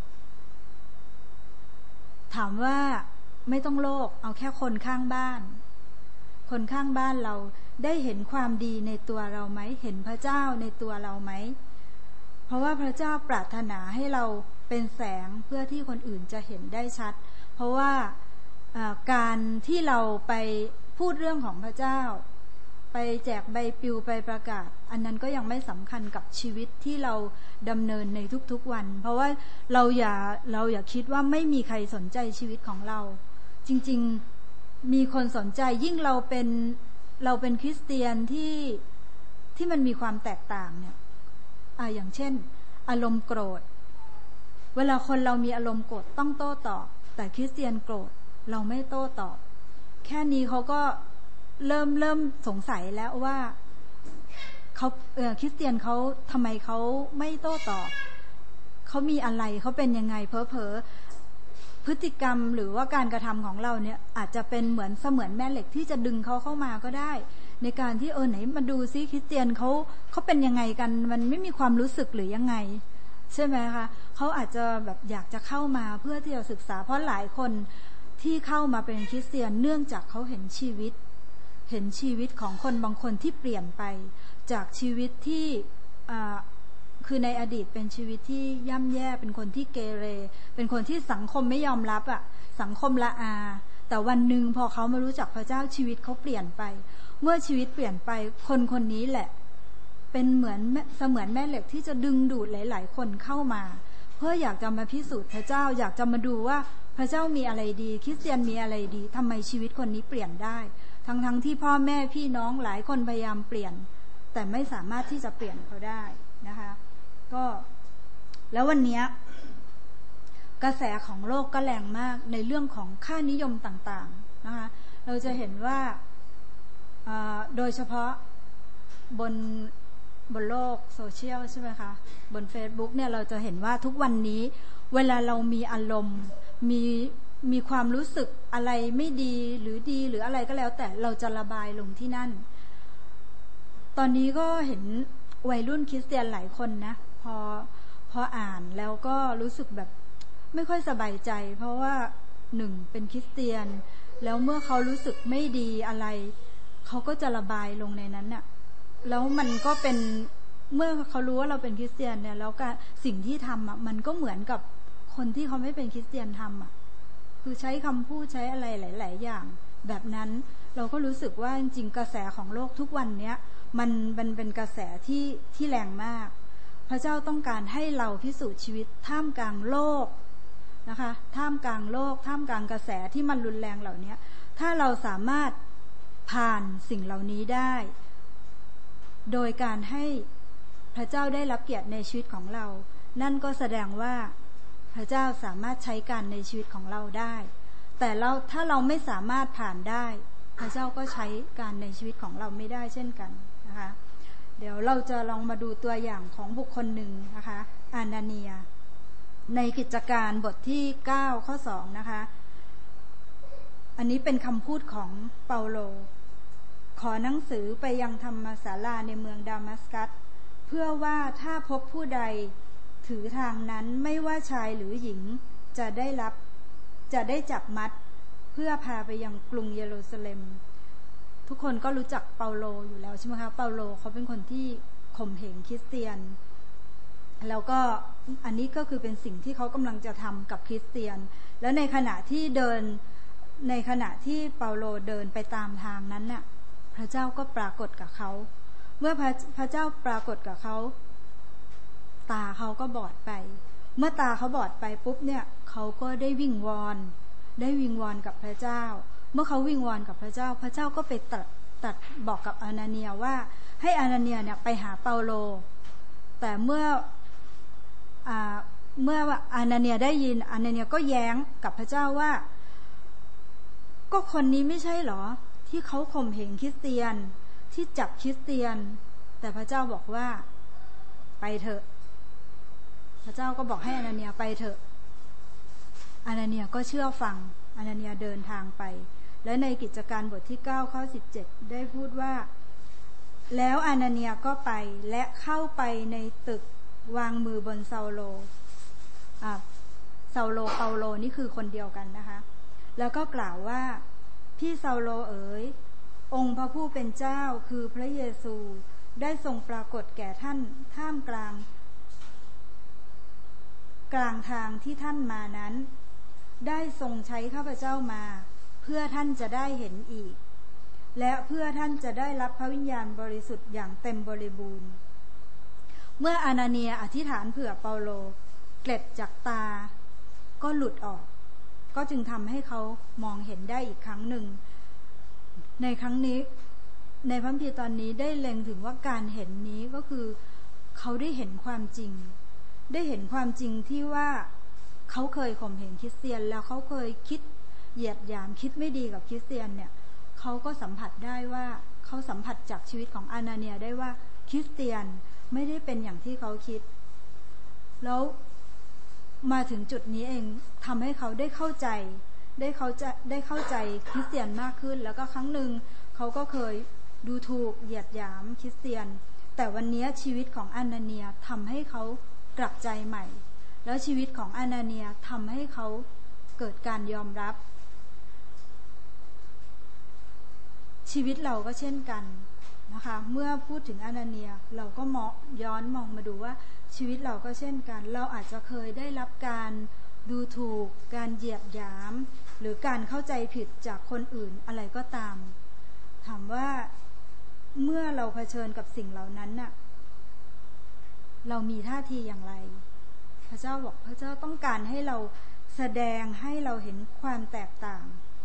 ถามว่าไม่ต้องโลกเอาแค่คนข้างบ้านคนข้างบ้านเราได้เห็นความดีในตัวเราไหมเห็นพระเจ้าในตัวเราไหมเพราะว่าพระเจ้าปรารถนาให้เราเป็นแสงเพื่อที่คนอื่นจะเห็นได้ชัดเพราะว่าการที่เราไปพูดเรื่องของพระเจ้าไปแจกใบปลิวไปประกาศอันนั้นก็ยังไม่สำคัญกับชีวิตที่เราดำเนินในทุกๆวันเพราะว่าเราอย่าเราอย่าคิดว่าไม่มีใครสนใจชีวิตของเราจริงๆมีคนสนใจยิ่งเราเป็นเราเป็นคริสเตียนที่ที่มันมีความแตกต่างเนี่ยอ่าอย่างเช่นอารมณ์โกรธเวลาคนเรามีอารมณ์โกรธต้องโต้ตอบแต่คริสเตียนโกรธเราไม่โต้ตอบแค่นี้เขาก็เริ่มเริ่มสงสัยแล้วว่าเขาเออคริสเตียนเขาทำไมเขาไม่โต้ตอบเขามีอะไรเขาเป็นยังไงเพ้อเพ้อพฤติกรรมหรือว่าการกระทำของเราเนี่ยอาจจะเป็นเหมือนเสมือนแม่เหล็กที่จะดึงเขาเข้ามาก็ได้ในการที่เออไหนมาดูซิคริสเตียนเขาเขาเป็นยังไงกันมันไม่มีความรู้สึกหรือยังไงใช่ไหมคะเขาอาจจะแบบอยากจะเข้ามาเพื่อที่จะศึกษาเพราะหลายคนที่เข้ามาเป็นคริสเตียนเนื่องจากเขาเห็นชีวิตเห็นชีวิตของคนบางคนที่เปลี่ยนไปจากชีวิตที่คือในอดีตเป็นชีวิตที่ย่ำแย่เป็นคนที่เกเรเป็นคนที่สังคมไม่ยอมรับอ่ะสังคมละอาแต่วันหนึ่งพอเขามารู้จักพระเจ้าชีวิตเขาเปลี่ยนไปเมื่อชีวิตเปลี่ยนไปคนคนนี้แหละเป็นเหมือนเสมือนแม่เหล็กที่จะดึงดูดหลายๆคนเข้ามาเพื่ออยากจะมาพิสูจน์พระเจ้าอยากจะมาดูว่าพระเจ้ามีอะไรดีคริสเตียนมีอะไรดีทำไมชีวิตคนนี้เปลี่ยนได้ทั้งๆ ท, ที่พ่อแม่พี่น้องหลายคนพยายามเปลี่ยนแต่ไม่สามารถที่จะเปลี่ยนเขาได้นะคะก็แล้ววันนี้กระแสของโลกก็แรงมากในเรื่องของค่านิยมต่างๆนะคะเราจะเห็นว่าโดยเฉพาะบนบนโลกโซเชียลใช่ไหมคะบน Facebook เนี่ยเราจะเห็นว่าทุกวันนี้เวลาเรามีอารมณ์มีมีความรู้สึกอะไรไม่ดีหรือดีหรืออะไรก็แล้วแต่เราจะระบายลงที่นั่นตอนนี้ก็เห็นวัยรุ่นคริสเตียนหลายคนนะพอพออ่านแล้วก็รู้สึกแบบไม่ค่อยสบายใจเพราะว่าหนึ่งเป็นคริสเตียนแล้วเมื่อเขารู้สึกไม่ดีอะไรเขาก็จะระบายลงในนั้นน่ะแล้วมันก็เป็นเมื่อเขารู้ว่าเราเป็นคริสเตียนเนี่ยแล้วก็สิ่งที่ทำอ่ะมันก็เหมือนกับคนที่เขาไม่เป็นคริสเตียนทำอ่ะคือใช้คำพูดใช้อะไรหลายๆอย่างแบบนั้นเราก็รู้สึกว่าจริงๆกระแสของโลกทุกวันเนี้ยมันมันเป็นกระแสที่ที่แรงมากพระเจ้าต้องการให้เราพิสูจน์ชีวิตท่ามกลางโลกนะคะท่ามกลางโลกท่ามกลางกระแสที่มันรุนแรงเหล่านี้ถ้าเราสามารถผ่านสิ่งเหล่านี้ได้โดยการให้พระเจ้าได้รับเกียรติในชีวิตของเรานั่นก็แสดงว่าพระเจ้าสามารถใช้การในชีวิตของเราได้แต่เราถ้าเราไม่สามารถผ่านได้พระเจ้าก็ใช้การในชีวิตของเราไม่ได้เช่นกันนะคะเดี๋ยวเราจะลองมาดูตัวอย่างของบุคคลหนึ่งนะคะอานาเนียในกิจการบทที่เก้าข้อสองนะคะอันนี้เป็นคำพูดของเปาโลขอหนังสือไปยังธรรมศาลาในเมืองดามัสกัสเพื่อว่าถ้าพบผู้ใดถือทางนั้นไม่ว่าชายหรือหญิงจะได้รับจะได้จับมัดเพื่อพาไปยังกรุงเยรูซาเล็มทุกคนก็รู้จักเปาโลอยู่แล้วใช่ไหมคะเปาโลเขาเป็นคนที่ข่มเหงคริสเตียนแล้วก็อันนี้ก็คือเป็นสิ่งที่เขากำลังจะทำกับคริสเตียนแล้วในขณะที่เดินในขณะที่เปาโลเดินไปตามทางนั้นน่ะพระเจ้าก็ปรากฏกับเขาเมื่อพระพระเจ้าปรากฏกับเขาตาเขาก็บอดไปเมื่อตาเขาบอดไปปุ๊บเนี่ยเขาก็ได้วิงวอนได้วิงวอนกับพระเจ้าเมื่อเขาวิงวอนกับพระเจ้าพระเจ้าก็ไปตรัสตัดบอกกับอานาเนียว่าให้อานาเนียเนี่ยไปหาเปาโลแต่เมื่ออ่าเมื่ออานาเนียได้ยินอานาเนียก็แย้งกับพระเจ้าว่าก็คนนี้ไม่ใช่หรอที่เขาข่มเหงคริสเตียนที่จับคริสเตียนแต่พระเจ้าบอกว่าไปเถอะพระเจ้าก็บอกให้อานาเนียไปเถอะอานาเนียก็เชื่อฟังอานาเนียเดินทางไปและในกิจการบทที่เก้าข้อสิบเจ็ดได้พูดว่าแล้วอานาเนียก็ไปและเข้าไปในตึกวางมือบนเซาโลอ่าเซาโลเปาโลนี่คือคนเดียวกันนะคะแล้วก็กล่าวว่าพี่เซาโลเอ๋ยองค์พระผู้เป็นเจ้าคือพระเยซูได้ทรงปรากฏแก่ท่านท่ามกลางกลางทางที่ท่านมานั้นได้ทรงใช้ข้าพเจ้ามาเพื่อท่านจะได้เห็นอีกและเพื่อท่านจะได้รับพระวิญญาณบริสุทธิ์อย่างเต็มบริบูรณ์เมื่ออานาเนียอธิษฐานเผื่อเปาโลเกล็ดจากตาก็หลุดออกก็จึงทำให้เขามองเห็นได้อีกครั้งหนึ่งในครั้งนี้ในพระคัมภีร์ตอนนี้ได้เล็งถึงว่าการเห็นนี้ก็คือเขาได้เห็นความจริงได้เห็นความจริงที่ว่าเขาเคยข่มเหงคริสเตียนแล้วเขาเคยคิดเหยียดหยามคิดไม่ดีกับคริสเตียนเนี่ยเขาก็สัมผัสได้ว่าเขาสัมผัสจากชีวิตของอานาเนียได้ว่าคริสเตียนไม่ได้เป็นอย่างที่เขาคิดแล้วมาถึงจุดนี้เองทำให้เขาได้เข้าใจได้เขาจะได้เข้าใจคริสเตียนมากขึ้นแล้วก็ครั้งหนึ่งเขาก็เคยดูถูกเหยียดหยามคริสเตียนแต่วันนี้ชีวิตของอานาเนียทำให้เขากลับใจใหม่แล้วชีวิตของอานาเนียทำให้เขาเกิดการยอมรับชีวิตเราก็เช่นกันนะคะเมื่อพูดถึงอานาเนียเราก็มองย้อนมองมาดูว่าชีวิตเราก็เช่นกันเราอาจจะเคยได้รับการดูถูกการเหยียดหยามหรือการเข้าใจผิดจากคนอื่นอะไรก็ตามถามว่าเมื่อเราเผชิญกับสิ่งเหล่านั้นน่ะเรามีท่าทีอย่างไรพระเจ้าบอกพระเจ้าต้องการให้เราแสดงให้เราเห็นความแตกต่าง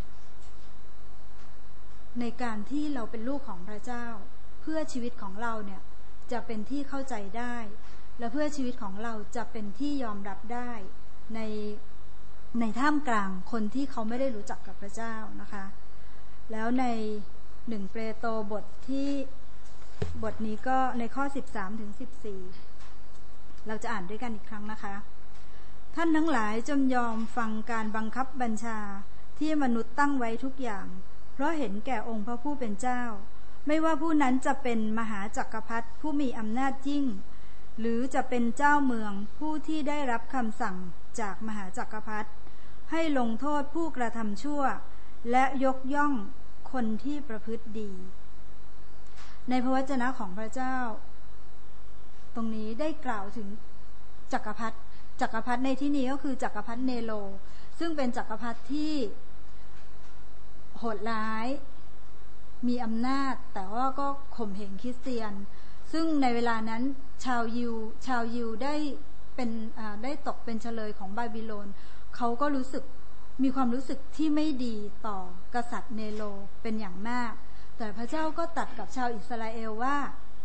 ในการที่เราเป็นลูกของพระเจ้าเพื่อชีวิตของเราเนี่ยจะเป็นที่เข้าใจได้และเพื่อชีวิตของเราจะเป็นที่ยอมรับได้ในในท่ามกลางคนที่เขาไม่ได้รู้จักกับพระเจ้านะคะแล้วในหนึ่งเปโตรบทที่บทนี้ก็ในข้อสิบสามถึงสิบสี่เราจะอ่านด้วยกันอีกครั้งนะคะท่านทั้งหลายจงยอมฟังการบังคับบัญชาที่มนุษย์ตั้งไว้ทุกอย่างเพราะเห็นแก่องค์พระผู้เป็นเจ้าไม่ว่าผู้นั้นจะเป็นมหาจักรพรรดิผู้มีอำนาจยิ่งหรือจะเป็นเจ้าเมืองผู้ที่ได้รับคำสั่งจากมหาจักรพรรดิให้ลงโทษผู้กระทำชั่วและยกย่องคนที่ประพฤติดีในพระวจนะของพระเจ้าตรงนี้ได้กล่าวถึงจักรพรรดิจักรพรรดิในที่นี้ก็คือจักรพรรดิเนโรซึ่งเป็นจักรพรรดิที่โหดร้ายมีอำนาจแต่ว่าก็ข่มเหงคริสเตียนซึ่งในเวลานั้นชาวยิวชาวยิวได้เป็นได้ตกเป็นเฉลยของบาบิโลนเขาก็รู้สึกมีความรู้สึกที่ไม่ดีต่อกษัตริย์เนโรเป็นอย่างมากแต่พระเจ้าก็ตรัสกับชาวอิสราเอลว่า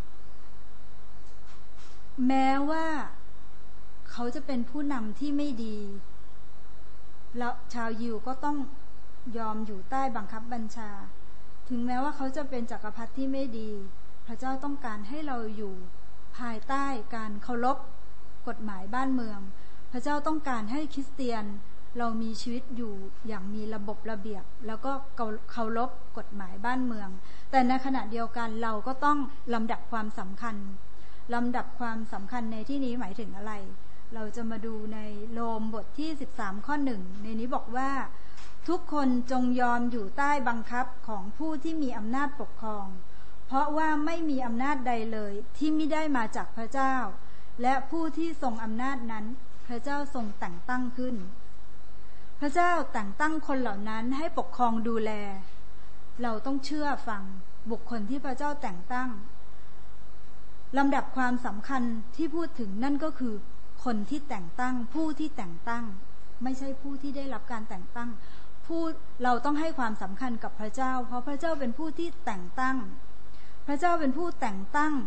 แม้ว่าเขาจะเป็นผู้นำที่ไม่ดีแล้วชาวยิวก็ต้องยอมอยู่ใต้บังคับบัญชาถึงแม้ว่าเขาจะเป็นจักรพรรดิที่ไม่ดีพระเจ้าต้องการให้เราอยู่ภายใต้การเคารพกฎหมายบ้านเมืองพระเจ้าต้องการให้คริสเตียนเรามีชีวิตอยู่อย่างมีระบบระเบียบแล้วก็เคารพกฎหมายบ้านเมืองแต่ในขณะเดียวกันเราก็ต้องลำดับความสำคัญลำดับความสำคัญในที่นี้หมายถึงอะไรเราจะมาดูในโรมบทที่สิบสามข้อหนึ่งในนี้บอกว่าทุกคนจงยอมอยู่ใต้บังคับของผู้ที่มีอำนาจปกครองเพราะว่าไม่มีอำนาจใดเลยที่ไม่ได้มาจากพระเจ้าและผู้ที่ทรงอำนาจนั้นพระเจ้าทรงแต่งตั้งขึ้นพระเจ้าแต่งตั้งคนเหล่านั้นให้ปกครองดูแลเราต้องเชื่อฟังบุคคลที่พระเจ้าแต่งตั้งลำดับความสำคัญที่พูดถึงนั่นก็คือคนที่แต่งตั้งผู้ที่แต่งตั้งไม่ใช่ผู้ที่ได้รับการแต่งตั้งผู้เราต้องให้ความสำคัญกับพระเจ้าเพราะพระเจ้าเป็นผู้ที่แต่งตั้งพระเจ้าเป็นผู้แต่งตั้ง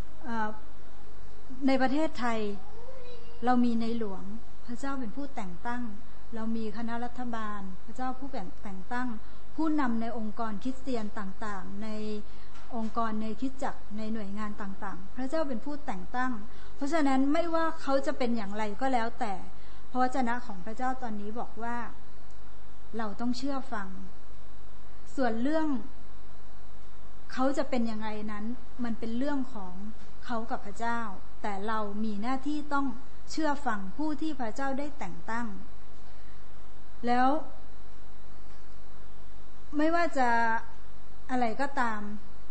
ในประเทศไทยเรามีในหลวงพระเจ้าเป็นผู้แต่งตั้งเรามีคณะรัฐบาลพระเจ้าผู้แต่งตั้งผู้นำในองค์กรคริสเตียนต่างๆในองค์กรในคริสตจักรในหน่วยงานต่างๆพระเจ้าเป็นผู้แต่งตั้งเพราะฉะนั้นไม่ว่าเขาจะเป็นอย่างไรก็แล้วแต่พระวจนะของพระเจ้าตอนนี้บอกว่าเราต้องเชื่อฟังส่วนเรื่องเขาจะเป็นยังไงนั้นมันเป็นเรื่องของเขากับพระเจ้าแต่เรามีหน้าที่ต้องเชื่อฟังผู้ที่พระเจ้าได้แต่งตั้งแล้วไม่ว่าจะอะไรก็ตาม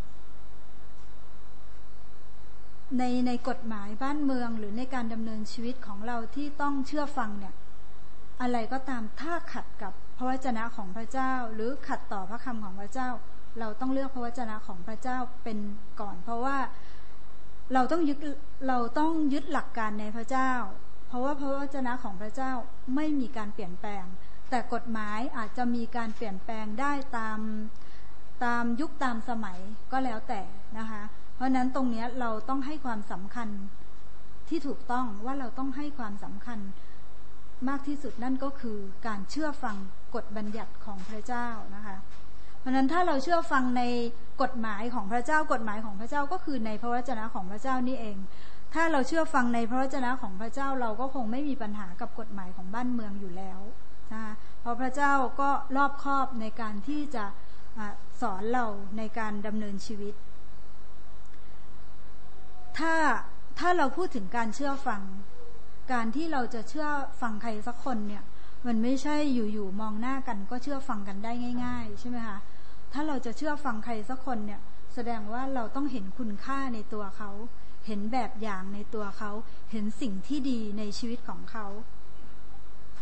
ในในกฎหมายบ้านเมืองหรือในการดำเนินชีวิตของเราที่ต้องเชื่อฟังเนี่ยอะไรก็ตามถ้าขัดกับพระวจนะของพระเจ้าหรือขัดต่อพระคำของพระเจ้าเราต้องเลือกพระวจนะของพระเจ้าเป็นก่อนเพราะว่าเราต้องยึดเราต้องยึดหลักการในพระเจ้าเพราะว่าพระวจนะของพระเจ้าไม่มีการเปลี่ยนแปลงแต่กฎหมายอาจจะมีการเปลี่ยนแปลงได้ตามตามยุคตามสมัยก็แล้วแต่นะคะเพราะนั้นตรงนี้เราต้องให้ความสำคัญที่ถูกต้องว่าเราต้องให้ความสำคัญมากที่สุดนั่นก็คือการเชื่อฟังกฎบัญญัติของพระเจ้านะคะเพราะนั้นถ้าเราเชื่อฟังในกฎหมายของพระเจ้ากฎหมายของพระเจ้าก็คือในพระวจนะของพระเจ้านี่เองถ้าเราเชื่อฟังในพระวจนะของพระเจ้าเราก็คงไม่มีปัญหากับกฎหมายของบ้านเมืองอยู่แล้วนะคะเพราะพระเจ้าก็รอบคอบในการที่จะสอนเราในการดำเนินชีวิตถ้าถ้าเราพูดถึงการเชื่อฟังการที่เราจะเชื่อฟังใครสักคนเนี่ยมันไม่ใช่อยู่ๆมองหน้ากันก็เชื่อฟังกันได้ง่ายๆใช่ไหมคะถ้าเราจะเชื่อฟังใครสักคนเนี่ยแสดงว่าเราต้องเห็นคุณค่าในตัวเขาเห็นแบบอย่างในตัวเขาเห็นสิ่งที่ดีในชีวิตของเขา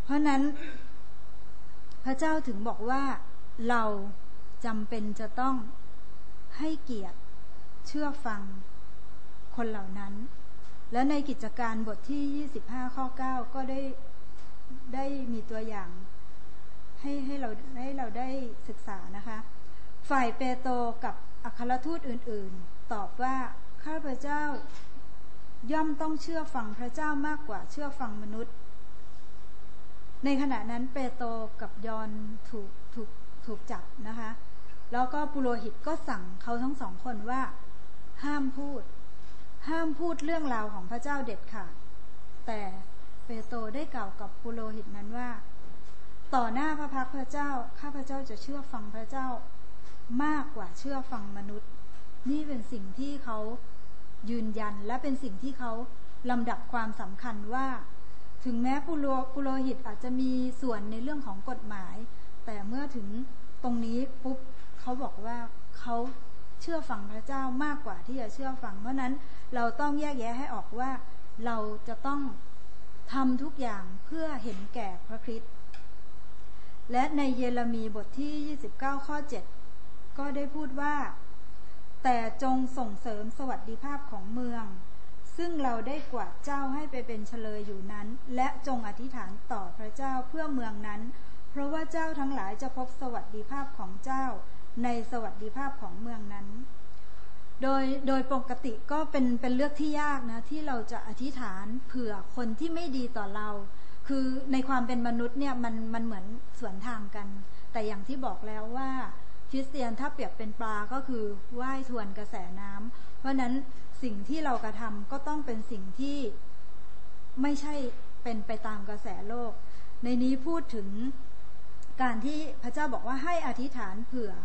ราะนั้นพระเจ้าถึงบอกว่าเราจำเป็นจะต้องให้เกียรติเชื่อฟังคนเหล่านั้นและในกิจการบทที่ยี่สิบห้าข้อเก้าก็ได้ได้มีตัวอย่างให้ให้เราให้เราได้ศึกษานะคะฝ่ายเปโตรกับอัครทูตอื่นๆตอบว่าข้าพเจ้าย่อมต้องเชื่อฟังพระเจ้ามากกว่าเชื่อฟังมนุษย์ในขณะนั้นเปโตรกับยอห์นถูกถูกถูกจับนะคะแล้วก็ปุโรหิตก็สั่งเขาทั้งสองคนว่าห้ามพูดห้ามพูดเรื่องราวของพระเจ้าเด็ดขาดแต่เปโตรได้กล่าวกับปุโรหิตนั้นว่าต่อหน้าพระพักพระเจ้าข้าพเจ้าจะเชื่อฟังพระเจ้ามากกว่าเชื่อฟังมนุษย์นี่เป็นสิ่งที่เขายืนยันและเป็นสิ่งที่เขาลำดับความสำคัญว่าถึงแม้ปุโรปุโรหิตอาจจะมีส่วนในเรื่องของกฎหมายแต่เมื่อถึงตรงนี้ปุ๊บเขาบอกว่าเขาเชื่อฟังพระเจ้ามากกว่าที่จะเชื่อฟังเพราะนั้นเราต้องแยกแยะให้ออกว่าเราจะต้องทำทุกอย่างเพื่อเห็นแก่พระคริสต์และในเยเรมีบทที่ยี่สิบเก้าข้อเจ็ดก็ได้พูดว่าแต่จงส่งเสริมสวัสดิภาพของเมืองซึ่งเราได้กวาดเจ้าให้ไปเป็นเฉลยอยู่นั้นและจงอธิษฐานต่อพระเจ้าเพื่อเมืองนั้นเพราะว่าเจ้าทั้งหลายจะพบสวัสดิภาพของเจ้าในสวัสดิภาพของเมืองนั้นโดยโดยปกติก็เป็นเป็นเรื่องที่ยากนะที่เราจะอธิษฐานเผื่อคนที่ไม่ดีต่อเราคือในความเป็นมนุษย์เนี่ยมันมันเหมือนสวนทางกันแต่อย่างที่บอกแล้วว่าคริสเตียนถ้าเปรียบเป็นปลาก็คือว่ายทวนกระแสน้ำเพราะนั้นสิ่งที่เรากระทำก็ต้องเป็นสิ่งที่ไม่ใช่เป็นไปตามกระแสโลกในนี้พูดถึงการที่พระเจ้าบอกว่าให้อธิษฐานเผื่อ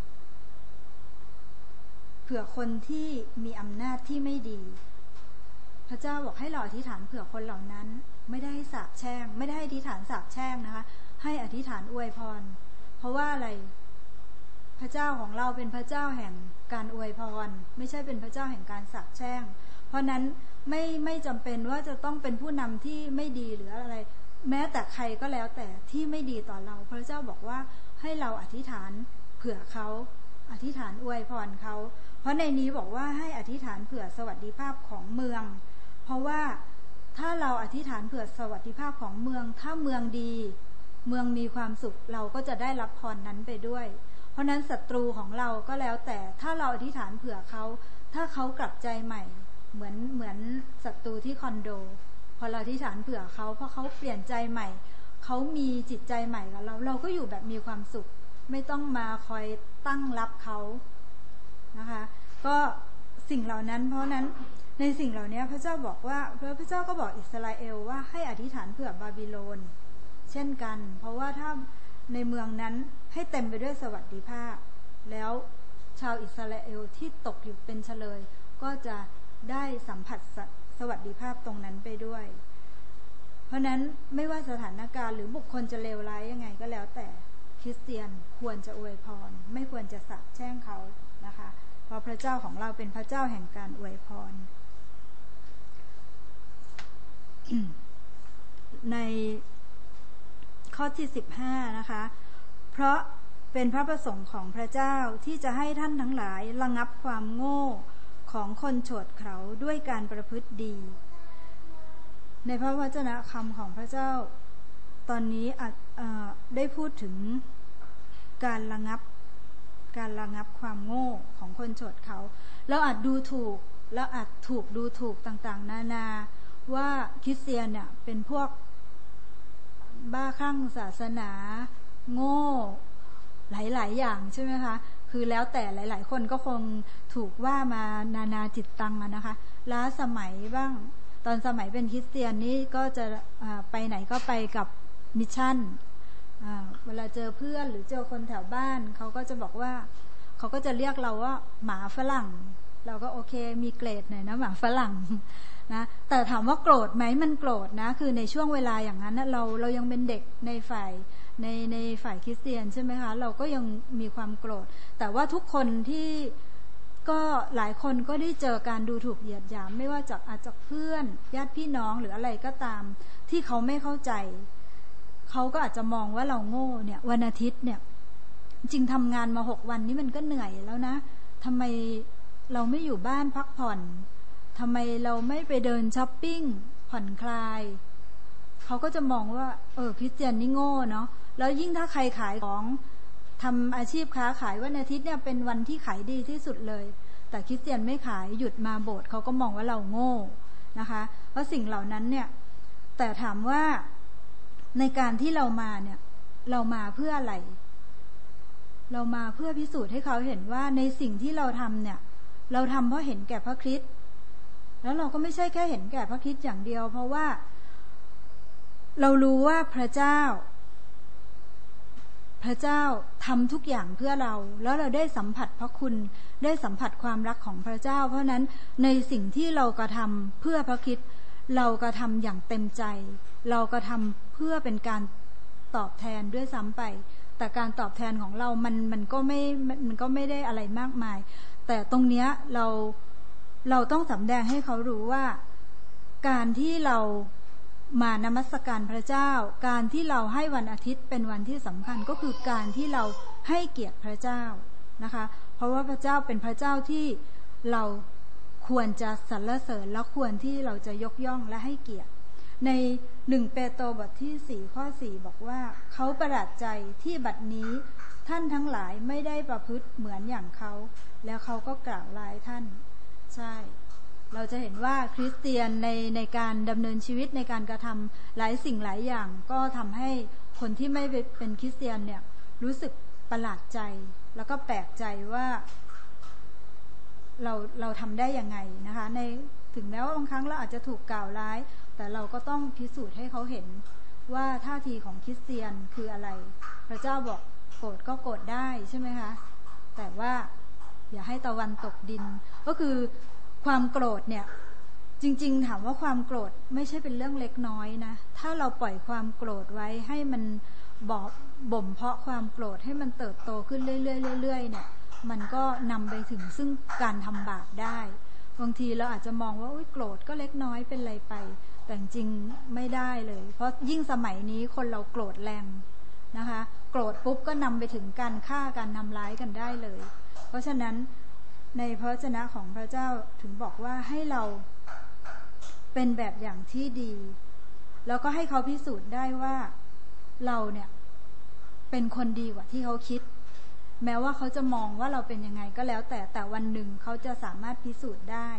เผื่อคนที่มีอำนาจที่ไม่ดีพระเจ้าบอกให้เราอธิษฐานเผื่อคนเหล่านั้นไม่ได้ให้สาปแช่งไม่ได้ให้อธิษฐานสาปแช่งนะคะให้อธิษฐานอวยพรเพราะว่าอะไรพระเจ้าของเราเป็นพระเจ้าแห่งการอวยพรไม่ใช่เป็นพระเจ้าแห่งการสาปแช่งเพราะนั้นไม่ไม่จำเป็นว่าจะต้องเป็นผู้นำที่ไม่ดีหรืออะไรแม้แต่ใครก็แล้วแต่ที่ไม่ดีต่อเราพระเจ้าบอกว่าให้เราอธิษฐานเผื่อเขาอธิษฐานอวยพรเขาเพราะในนี้บอกว่าให้อธิษฐานเผื่อสวัสดิภาพของเมืองเพราะว่าถ้าเราอธิษฐานเผื่อสวัสดิภาพของเมืองถ้าเมืองดีเมืองมีความสุขเราก็จะได้รับพรนั้นไปด้วยเพราะนั้นศัตรูของเราก็แล้วแต่ถ้าเราอธิษฐานเผื่อเขาถ้าเขากลับใจใหม่เหมือนเหมือนศัตรูที่คอนโดพอเราอธิษฐานเผื่อเขาเพราะเขาเปลี่ยนใจใหม่เขามีจิตใจใหม่กับเราเราก็อยู่แบบมีความสุขไม่ต้องมาคอยตั้งรับเขานะคะก็สิ่งเหล่านั้นเพราะนั้นในสิ่งเหล่านี้พระเจ้าบอกว่าพระเจ้าก็บอกอิสราเอลว่าให้อธิษฐานเผื่อบาบิโลนเช่นกันเพราะว่าถ้าในเมืองนั้นให้เต็มไปด้วยสวัสดิภาพแล้วชาวอิสราเอลที่ตกอยู่เป็นเฉลยก็จะได้สัมผัสสวัสดิภาพตรงนั้นไปด้วยเพราะนั้นไม่ว่าสถานการณ์หรือบุคคลจะเลวร้ายยังไงก็แล้วแต่คริสเตียนควรจะอวยพรไม่ควรจะสาปแช่งเขานะคะเพราะพระเจ้าของเราเป็นพระเจ้าแห่งการอวยพร ในข้อที่สิบห้านะคะเพราะเป็นพระประสงค์ของพระเจ้าที่จะให้ท่านทั้งหลายระงับความโง่ของคนโฉดเขลาด้วยการประพฤติดีในพระวจนะคำของพระเจ้าตอนนี้อาจได้พูดถึงการระงับการระงับความโง่ของคนโฉดเขลาเราอาจดูถูกแล้วอาจถูกดูถูกต่างๆนานาว่าคริสเตียนเนี่ยเป็นพวกบ้าคลั่งศาสนาโง่หลายๆอย่างใช่ไหมคะคือแล้วแต่หลายๆคนก็คงถูกว่ามานานาจิตตังนะคะล้าสมัยบ้างตอนสมัยเป็นคริสเตียนนี่ก็จะไปไหนก็ไปกับมิชชั่นเวลาเจอเพื่อนหรือเจอคนแถวบ้านเขาก็จะบอกว่าเขาก็จะเรียกเราว่าหมาฝรั่งเราก็โอเคมีเกรดหน่อยนะหมาฝรั่งนะแต่ถามว่าโกรธไหมมันโกรธนะคือในช่วงเวลาอย่างนั้นนะเราเรายังเป็นเด็กในฝ่ายในในฝ่ายคริสเตียนใช่ไหมคะเราก็ยังมีความโกรธแต่ว่าทุกคนที่ก็หลายคนก็ได้เจอการดูถูกเหยียดหยามไม่ว่าจากอาจจะเพื่อนญาติพี่น้องหรืออะไรก็ตามที่เขาไม่เข้าใจเขาก็อาจจะมองว่าเราโง่เนี่ยวันอาทิตย์เนี่ยจริงทำงานมาหกวันนี้มันก็เหนื่อยแล้วนะทำไมเราไม่อยู่บ้านพักผ่อนทำไมเราไม่ไปเดินช้อปปิ้งผ่อนคลายเขาก็จะมองว่าเออคริสเตียนนี่โง่เนาะแล้วยิ่งถ้าใครขายของทำอาชีพค้าขายวันอาทิตย์เนี่ยเป็นวันที่ขายดีที่สุดเลยแต่คริสเตียนไม่ขายหยุดมาโบสถ์เขาก็มองว่าเราโง่นะคะเพราะสิ่งเหล่านั้นเนี่ยแต่ถามว่าในการที่เรามาเนี่ยเรามาเพื่ออะไรเรามาเพื่อพิสูจน์ให้เขาเห็นว่าในสิ่งที่เราทำเนี่ยเราทำเพราะเห็นแก่พระคริสต์แล้วเราก็ไม่ใช่แค่เห็นแก่พระคริสต์อย่างเดียวเพราะว่าเรารู้ว่าพระเจ้าพระเจ้าทำทุกอย่างเพื่อเราแล้วเราได้สัมผัสพระคุณได้สัมผัสความรักของพระเจ้าเพราะนั้นในสิ่งที่เรากระทำเพื่อพระคริสต์เรากระทำอย่างเต็มใจเรากระทำเพื่อเป็นการตอบแทนด้วยซ้ำไปแต่การตอบแทนของเรามันมันก็ไม่มันก็ไม่ได้อะไรมากมายแต่ตรงเนี้ยเราเราต้องสำแดงให้เขารู้ว่าการที่เรามานมัสการพระเจ้าการที่เราให้วันอาทิตย์เป็นวันที่สำคัญก็คือการที่เราให้เกียรติพระเจ้านะคะเพราะว่าพระเจ้าเป็นพระเจ้าที่เราควรจะสรรเสริญและควรที่เราจะยกย่องและให้เกียรติในหนึ่งเปโตรบทที่สี่ข้อสี่บอกว่าเขาประหลาดใจที่บัดนี้ท่านทั้งหลายไม่ได้ประพฤติเหมือนอย่างเขาแล้วเขาก็กล่าวร้ายท่านใช่เราจะเห็นว่าคริสเตียนในในการดำเนินชีวิตในการกระทำหลายสิ่งหลายอย่างก็ทำให้คนที่ไม่เป็นคริสเตียนเนี่ยรู้สึกประหลาดใจแล้วก็แปลกใจว่าเราเราทำได้ยังไงนะคะในถึงแม้ว่าบางครั้งเราอาจจะถูกกล่าวร้ายแต่เราก็ต้องพิสูจน์ให้เขาเห็นว่าท่าทีของคริสเตียนคืออะไรพระเจ้าบอกโกรธก็โกรธได้ใช่ไหมคะแต่ว่าอย่าให้ตะวันตกดินก็คือความโกรธเนี่ยจริงๆถามว่าความโกรธไม่ใช่เป็นเรื่องเล็กน้อยนะถ้าเราปล่อยความโกรธไว้ให้มันบอกบ่มเพาะความโกรธให้มันเติบโตขึ้นเรื่อยๆเรื่อยๆเนี่ยมันก็นำไปถึงซึ่งการทำบาปได้บางทีเราอาจจะมองว่าอุ๊ยโกรธก็เล็กน้อยเป็นไรไปแต่จริงไม่ได้เลยเพราะยิ่งสมัยนี้คนเราโกรธแรงนะคะโกรธปุ๊บก็นำไปถึงการฆ่าการทำร้ายกันได้เลยเพราะฉะนั้นในพระวจนะของพระเจ้าถึงบอกว่าให้เราเป็นแบบอย่างที่ดีแล้วก็ให้เขาพิสูจน์ได้ว่าเราเนี่ยเป็นคนดีกว่าที่เขาคิดแม้ว่าเขาจะมองว่าเราเป็นยังไงก็แล้วแต่แต่วันหนึ่งเขาจะสามารถพิสูจน์ได้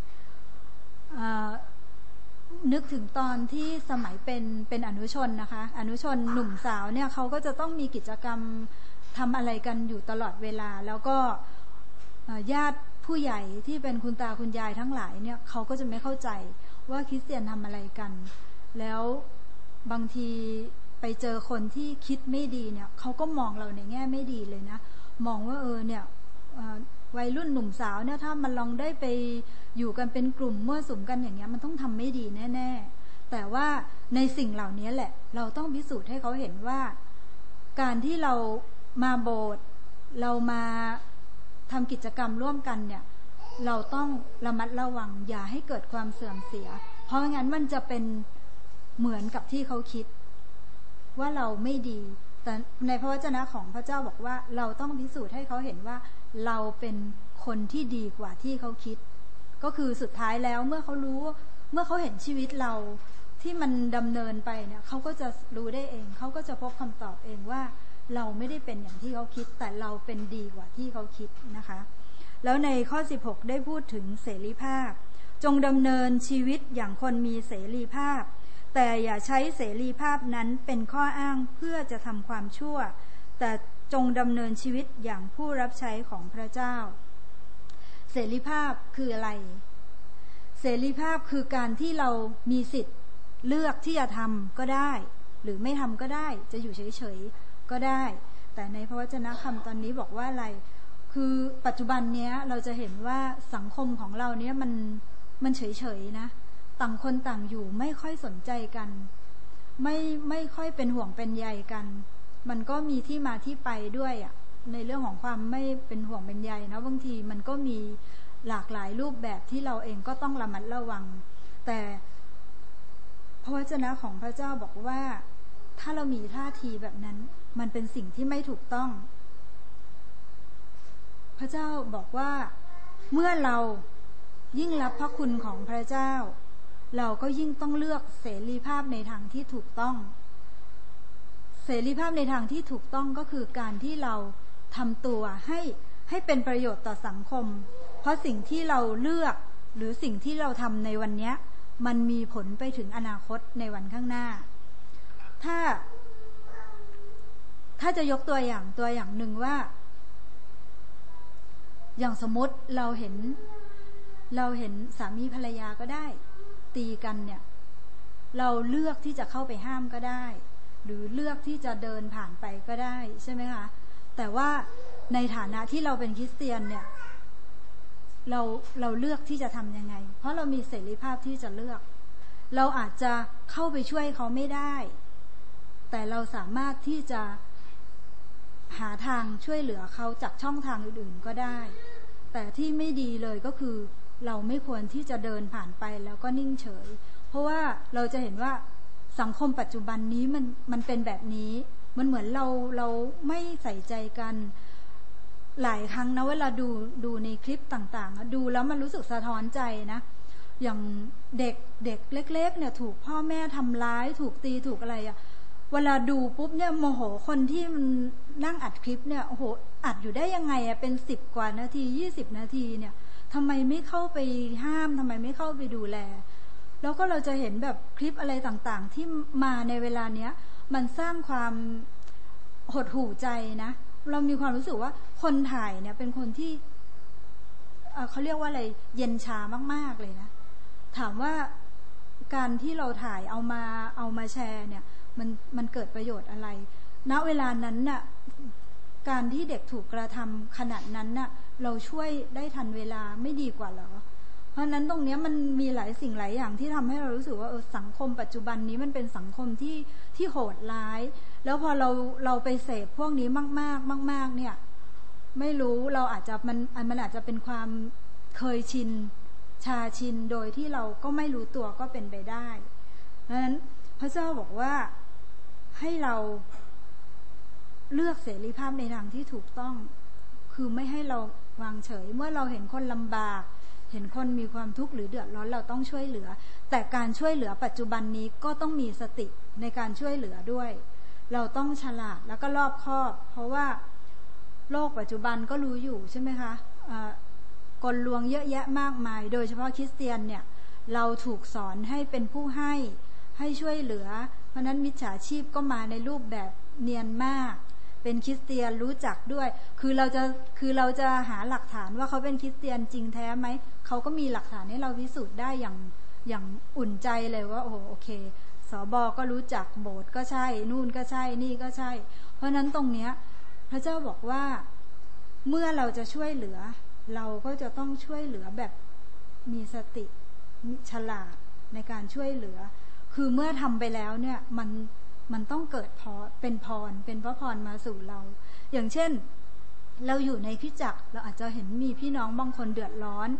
นึกถึงตอนที่สมัยเป็นเป็นอนุชนนะคะอนุชนหนุ่มสาวเนี่ยเขาก็จะต้องมีกิจกรรมทำอะไรกันอยู่ตลอดเวลาแล้วก็ญาติผู้ใหญ่ที่เป็นคุณตาคุณยายทั้งหลายเนี่ยเขาก็จะไม่เข้าใจว่าคริสเตียนทำอะไรกันแล้วบางทีไปเจอคนที่คิดไม่ดีเนี่ยเขาก็มองเราในแง่ไม่ดีเลยนะมองว่าเออเนี่ยวัยรุ่นหนุ่มสาวเนี่ยถ้ามันลองได้ไปอยู่กันเป็นกลุ่มมั่วสุมกันอย่างเงี้ยมันต้องทำไม่ดีแน่ๆแต่ว่าในสิ่งเหล่านี้แหละเราต้องพิสูจน์ให้เขาเห็นว่าการที่เรามาโบสถ์เรามาทำกิจกรรมร่วมกันเนี่ยเราต้องระมัดระวังอย่าให้เกิดความเสื่อมเสียเพราะงั้นมันจะเป็นเหมือนกับที่เขาคิดว่าเราไม่ดีแต่ในพระวจนะของพระเจ้าบอกว่าเราต้องพิสูจน์ให้เขาเห็นว่าเราเป็นคนที่ดีกว่าที่เขาคิดก็คือสุดท้ายแล้วเมื่อเขารู้เมื่อเขาเห็นชีวิตเราที่มันดำเนินไปเนี่ยเขาก็จะรู้ได้เองเขาก็จะพบคำตอบเองว่าเราไม่ได้เป็นอย่างที่เขาคิดแต่เราเป็นดีกว่าที่เขาคิดนะคะแล้วในข้อสิบหกได้พูดถึงเสรีภาพจงดำเนินชีวิตอย่างคนมีเสรีภาพแต่อย่าใช้เสรีภาพนั้นเป็นข้ออ้างเพื่อจะทำความชั่วแต่จงดำเนินชีวิตอย่างผู้รับใช้ของพระเจ้าเสรีภาพคืออะไรเสรีภาพคือการที่เรามีสิทธิ์เลือกที่จะทำก็ได้หรือไม่ทำก็ได้จะอยู่เฉยๆก็ได้แต่ในพระวจนะคำตอนนี้บอกว่าอะไรคือปัจจุบันเนี้ยเราจะเห็นว่าสังคมของเราเนี้ยมันมันเฉยๆนะต่างคนต่างอยู่ไม่ค่อยสนใจกันไม่ไม่ค่อยเป็นห่วงเป็นใยกันมันก็มีที่มาที่ไปด้วยอ่ะในเรื่องของความไม่เป็นห่วงเป็นใยนะบางทีมันก็มีหลากหลายรูปแบบที่เราเองก็ต้องระมัดระวังแต่พระวจนะของพระเจ้าบอกว่าถ้าเรามีท่าทีแบบนั้นมันเป็นสิ่งที่ไม่ถูกต้องพระเจ้าบอกว่าเมื่อเรายิ่งรับพระคุณของพระเจ้าเราก็ยิ่งต้องเลือกเสรีภาพในทางที่ถูกต้องเสรีภาพในทางที่ถูกต้องก็คือการที่เราทำตัวให้ให้เป็นประโยชน์ต่อสังคมเพราะสิ่งที่เราเลือกหรือสิ่งที่เราทำในวันนี้มันมีผลไปถึงอนาคตในวันข้างหน้าถ้าถ้าจะยกตัวอย่างตัวอย่างหนึ่งว่าอย่างสมมติเราเห็นเราเห็นสามีภรรยาก็ได้ตีกันเนี่ยเราเลือกที่จะเข้าไปห้ามก็ได้หรือเลือกที่จะเดินผ่านไปก็ได้ใช่ไหมคะแต่ว่าในฐานะที่เราเป็นคริสเตียนเนี่ยเราเราเลือกที่จะทำยังไงเพราะเรามีเสรีภาพที่จะเลือกเราอาจจะเข้าไปช่วยเขาไม่ได้แต่เราสามารถที่จะหาทางช่วยเหลือเขาจากช่องทางอื่นๆก็ได้แต่ที่ไม่ดีเลยก็คือเราไม่ควรที่จะเดินผ่านไปแล้วก็นิ่งเฉยเพราะว่าเราจะเห็นว่าสังคมปัจจุบันนี้มันมันเป็นแบบนี้มันเหมือนเราเราไม่ใส่ใจกันหลายครั้งนะเวลาดูดูในคลิปต่างๆดูแล้วมันรู้สึกสะท้อนใจนะอย่างเด็กเด็กเล็กๆเนี่ยถูกพ่อแม่ทำร้ายถูกตีถูกอะไรอะเวลาดูปุ๊บเนี่ยโมโหคนที่มันนั่งอัดคลิปเนี่ยโอ้โหอัดอยู่ได้ยังไงอะเป็นสิบกว่านาทียี่สิบนาทีเนี่ยทำไมไม่เข้าไปห้ามทำไมไม่เข้าไปดูแลแล้วก็เราจะเห็นแบบคลิปอะไรต่างๆที่มาในเวลาเนี้ยมันสร้างความหดหู่ใจนะเรามีความรู้สึกว่าคนถ่ายเนี่ยเป็นคนที่เอ่อเขาเรียกว่าอะไรเย็นชามากๆเลยนะถามว่าการที่เราถ่ายเอามาเอามาแชร์เนี่ยมันมันเกิดประโยชน์อะไรณเวลานั้นน่ะการที่เด็กถูกกระทำขนาดนั้นน่ะเราช่วยได้ทันเวลาไม่ดีกว่าเหรอเพราะนั้นตรงนี้มันมีหลายสิ่งหลายอย่างที่ทำให้เรารู้สึกว่าเออสังคมปัจจุบันนี้มันเป็นสังคมที่ที่โหดร้ายแล้วพอเราเราไปเสพพวกนี้มากๆมากๆเนี่ยไม่รู้เราอาจจะมันมันอาจจะเป็นความเคยชินชาชินโดยที่เราก็ไม่รู้ตัวก็เป็นไปได้ดังนั้นพระเจ้าบอกว่าให้เราเลือกเสรีภาพในทางที่ถูกต้องคือไม่ให้เราวางเฉยเมื่อเราเห็นคนลำบากเห็นคนมีความทุกข์หรือเดือดร้อนเราต้องช่วยเหลือแต่การช่วยเหลือปัจจุบันนี้ก็ต้องมีสติในการช่วยเหลือด้วยเราต้องฉลาดแล้วก็รอบคอบเพราะว่าโลกปัจจุบันก็รู้อยู่ใช่ไหมคะกลลวงเยอะแยะมากมายโดยเฉพาะคริสเตียนเนี่ยเราถูกสอนให้เป็นผู้ให้ให้ช่วยเหลือเพราะนั้นมิจฉาชีพก็มาในรูปแบบเนียนมากเป็นคริสเตียนรู้จักด้วยคือเราจะคือเราจะหาหลักฐานว่าเขาเป็นคริสเตียนจริงแท้ไหมเขาก็มีหลักฐานให้เราพิสูจน์ได้อย่างอย่างอุ่นใจเลยว่าโอ้โอเคสบก็รู้จักโบสถ์ก็ใช่นู่นก็ใช่นี่ก็ใช่เพราะนั้นตรงเนี้ยพระเจ้าบอกว่าเมื่อเราจะช่วยเหลือเราก็จะต้องช่วยเหลือแบบมีสติฉลาดในการช่วยเหลือคือเมื่อทำไปแล้วเนี่ยมันมันต้องเกิดพอเป็นพรเป็นพระพรมาสู่เราอย่างเช่นเราอยู่ในคริสตจักรเราอาจจะเห็นมีพี่น้องบางคนเดือดร้อน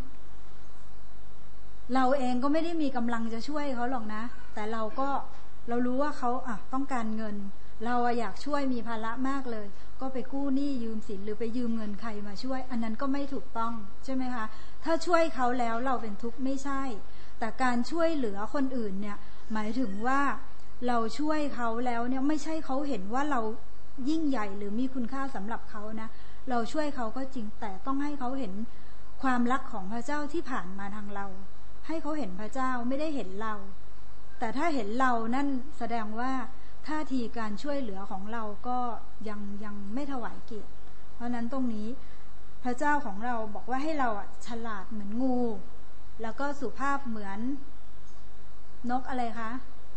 เราเองก็ไม่ได้มีกำลังจะช่วยเขาหรอกนะแต่เราก็เรารู้ว่าเขาอ่ะต้องการเงินเราอยากช่วยมีภาระมากเลยก็ไปกู้หนี้ยืมสินหรือไปยืมเงินใครมาช่วยอันนั้นก็ไม่ถูกต้องใช่ไหมคะถ้าช่วยเขาแล้วเราเป็นทุกข์ไม่ใช่แต่การช่วยเหลือคนอื่นเนี่ยหมายถึงว่าเราช่วยเขาแล้วเนี่ยไม่ใช่เขาเห็นว่าเรายิ่งใหญ่หรือมีคุณค่าสำหรับเขานะเราช่วยเขาก็จริงแต่ต้องให้เขาเห็นความรักของพระเจ้าที่ผ่านมาทางเราให้เขาเห็นพระเจ้าไม่ได้เห็นเราแต่ถ้าเห็นเรานั่นแสดงว่าท่าทีการช่วยเหลือของเราก็ยังยังไม่ถวายเกียรติเพราะนั้นตรงนี้พระเจ้าของเราบอกว่าให้เราอ่ะฉลาดเหมือนงูแล้วก็สุภาพเหมือนนกอะไรคะ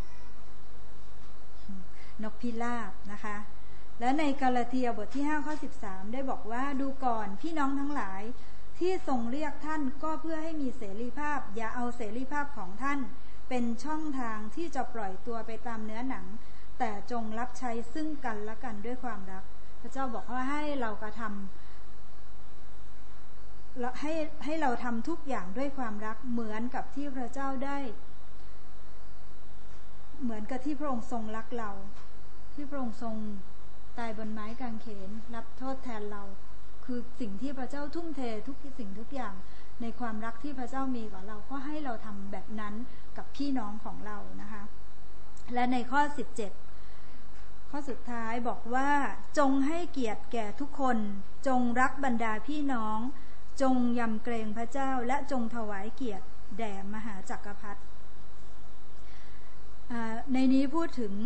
นกพิราบนะคะและในกาลาเทียบทที่ห้าข้อสิบสามได้บอกว่าดูก่อนพี่น้องทั้งหลายที่ทรงเรียกท่านก็เพื่อให้มีเสรีภาพอย่าเอาเสรีภาพของท่านเป็นช่องทางที่จะปล่อยตัวไปตามเนื้อหนังแต่จงรับใช้ซึ่งกันและกันด้วยความรักพระเจ้าบอกว่าให้เรากระทำให้ให้เราทำทุกอย่างด้วยความรักเหมือนกับที่พระเจ้าได้เหมือนกับที่พระองค์ทรงรักเราที่พระองค์ทรงตายบนไม้กางเขนรับโทษแทนเราคือสิ่งที่พระเจ้าทุ่มเททุกสิ่งทุกอย่างในความรักที่พระเจ้ามีกับเราก็ให้เราทำแบบนั้นกับพี่น้องของเรานะคะและในข้อสิบเจ็ดข้อสุดท้ายบอกว่าจงให้เกียรติแก่ทุกคนจงรักบรรดาพี่น้องจงยำเกรงพระเจ้าและจงถวายเกียรติแด่มหาจักรพรรดิในนี้พูดถึง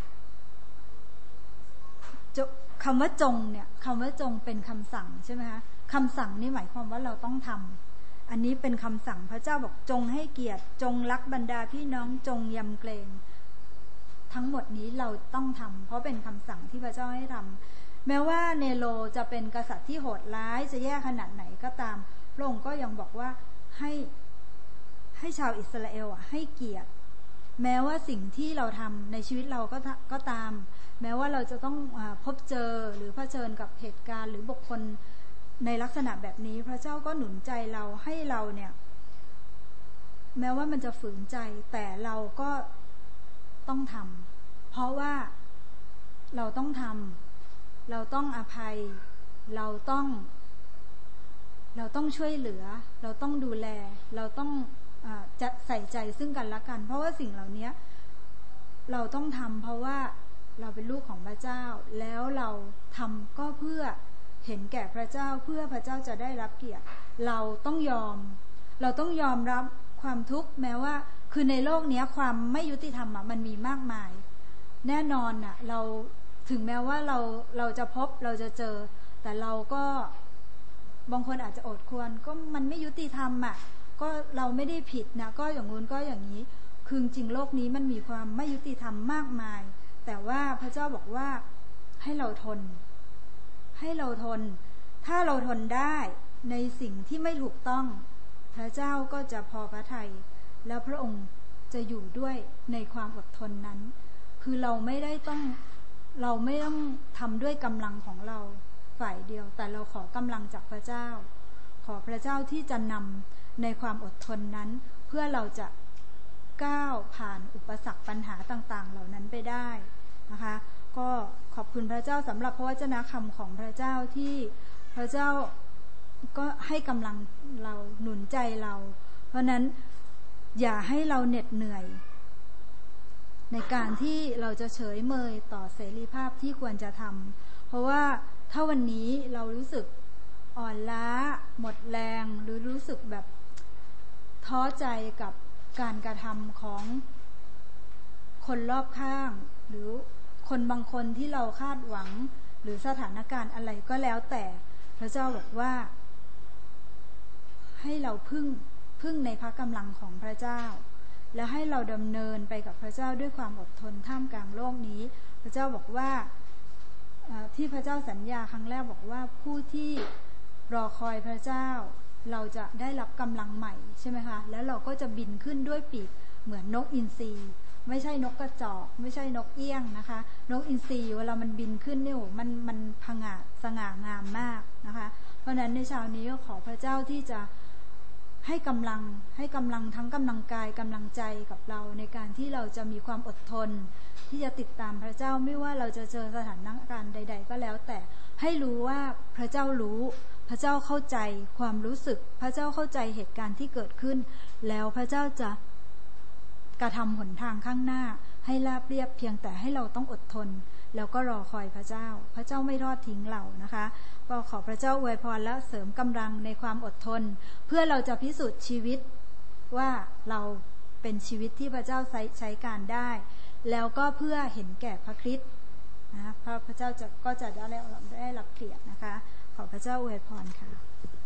คำว่าจงเนี่ยคำว่าจงเป็นคำสั่งใช่ไหมคะคำสั่งนี่หมายความว่าเราต้องทำอันนี้เป็นคำสั่งพระเจ้าบอกจงให้เกียรติจงรักบรรดาพี่น้องจงยำเกรงทั้งหมดนี้เราต้องทำเพราะเป็นคำสั่งที่พระเจ้าให้ทำแม้ว่าเนโรจะเป็นกษัตริย์ที่โหดร้ายจะแย่ขนาดไหนก็ตามพระองค์ก็ยังบอกว่าให้ให้ชาวอิสราเอลอ่ะให้เกียรติแม้ว่าสิ่งที่เราทำในชีวิตเราก็ก็ตามแม้ว่าเราจะต้องพบเจอหรือเผชิญกับเหตุการณ์หรือบุคคลในลักษณะแบบนี้พระเจ้าก็หนุนใจเราให้เราเนี่ยแม้ว่ามันจะฝืนใจแต่เราก็ต้องทำเพราะว่าเราต้องทำเราต้องอภัยเราต้องเราต้องช่วยเหลือเราต้องดูแลเราต้องอ่าจะใส่ใจซึ่งกันและกันเพราะว่าสิ่งเหล่านี้เราต้องทำเพราะว่าเราเป็นลูกของพระเจ้าแล้วเราทำก็เพื่อเห็นแก่พระเจ้าเพื่อพระเจ้าจะได้รับเกียรติเราต้องยอมเราต้องยอมรับความทุกข์แม้ว่าคือในโลกนี้ความไม่ยุติธรรมมันมีมากมายแน่นอนน่ะเราถึงแม้ว่าเราเราจะพบเราจะเจอแต่เราก็บางคนอาจจะอดควรก็มันไม่ยุติธรรมอ่ะก็เราไม่ได้ผิดนะก็อย่างงู้นก็อย่างนี้คือจริงโลกนี้มันมีความไม่ยุติธรรมมากมายแต่ว่าพระเจ้าบอกว่าให้เราทนให้เราทนถ้าเราทนได้ในสิ่งที่ไม่ถูกต้องพระเจ้าก็จะพอพระทัยแล้วพระองค์จะอยู่ด้วยในความอดทนนั้นคือเราไม่ได้ต้องเราไม่ต้องทำด้วยกำลังของเราฝ่ายเดียวแต่เราขอกำลังจากพระเจ้าขอพระเจ้าที่จะนำในความอดทนนั้นเพื่อเราจะก้าวผ่านอุปสรรคปัญหาต่างๆเหล่านั้นไปได้นะคะก็ขอบคุณพระเจ้าสำหรับพระวจนะคำของพระเจ้าที่พระเจ้าก็ให้กำลังเราหนุนใจเราเพราะนั้นอย่าให้เราเหน็ดเหนื่อยในการที่เราจะเฉยเมยต่อเสรีภาพที่ควรจะทำเพราะว่าถ้าวันนี้เรารู้สึกอ่อนล้าหมดแรงหรือรู้สึกแบบท้อใจกับการกระทำของคนรอบข้างหรือคนบางคนที่เราคาดหวังหรือสถานการณ์อะไรก็แล้วแต่พระเจ้าบอกว่าให้เราพึ่งพึ่งในพระกำลังของพระเจ้าและให้เราดำเนินไปกับพระเจ้าด้วยความอดทนท่ามกลางโลกนี้พระเจ้าบอกว่าที่พระเจ้าสัญญาครั้งแรกบอกว่าผู้ที่รอคอยพระเจ้าเราจะได้รับกำลังใหม่ใช่ไหมคะแล้วเราก็จะบินขึ้นด้วยปีกเหมือนนกอินทรีไม่ใช่นกกระจอกไม่ใช่นกเอี้ยงนะคะนกอินทรีเวลามันบินขึ้นเนี่ยมันมันผงาดสง่างามมากนะคะเพราะฉะนั้นในเช้านี้ก็ขอพระเจ้าที่จะให้กำลังให้กำลังทั้งกำลังกายกำลังใจกับเราในการที่เราจะมีความอดทนที่จะติดตามพระเจ้าไม่ว่าเราจะเจอสถานการณ์ใดๆก็แล้วแต่ให้รู้ว่าพระเจ้ารู้พระเจ้าเข้าใจความรู้สึกพระเจ้าเข้าใจเหตุการณ์ที่เกิดขึ้นแล้วพระเจ้าจะกระทำหนทางข้างหน้าให้ราบเรียบเพียงแต่ให้เราต้องอดทนแล้วก็รอคอยพระเจ้าพระเจ้าไม่ทอดทิ้งเรานะคะก็ขอพระเจ้าอวยพรและเสริมกำลังในความอดทนเพื่อเราจะพิสูจน์ชีวิตว่าเราเป็นชีวิตที่พระเจ้าใช้ใช้การได้แล้วก็เพื่อเห็นแก่พระคริสต์นะพระพระเจ้าจะก็จะได้ได้รับเกียรตินะคะขอพระเจ้าอวยพรค่ะ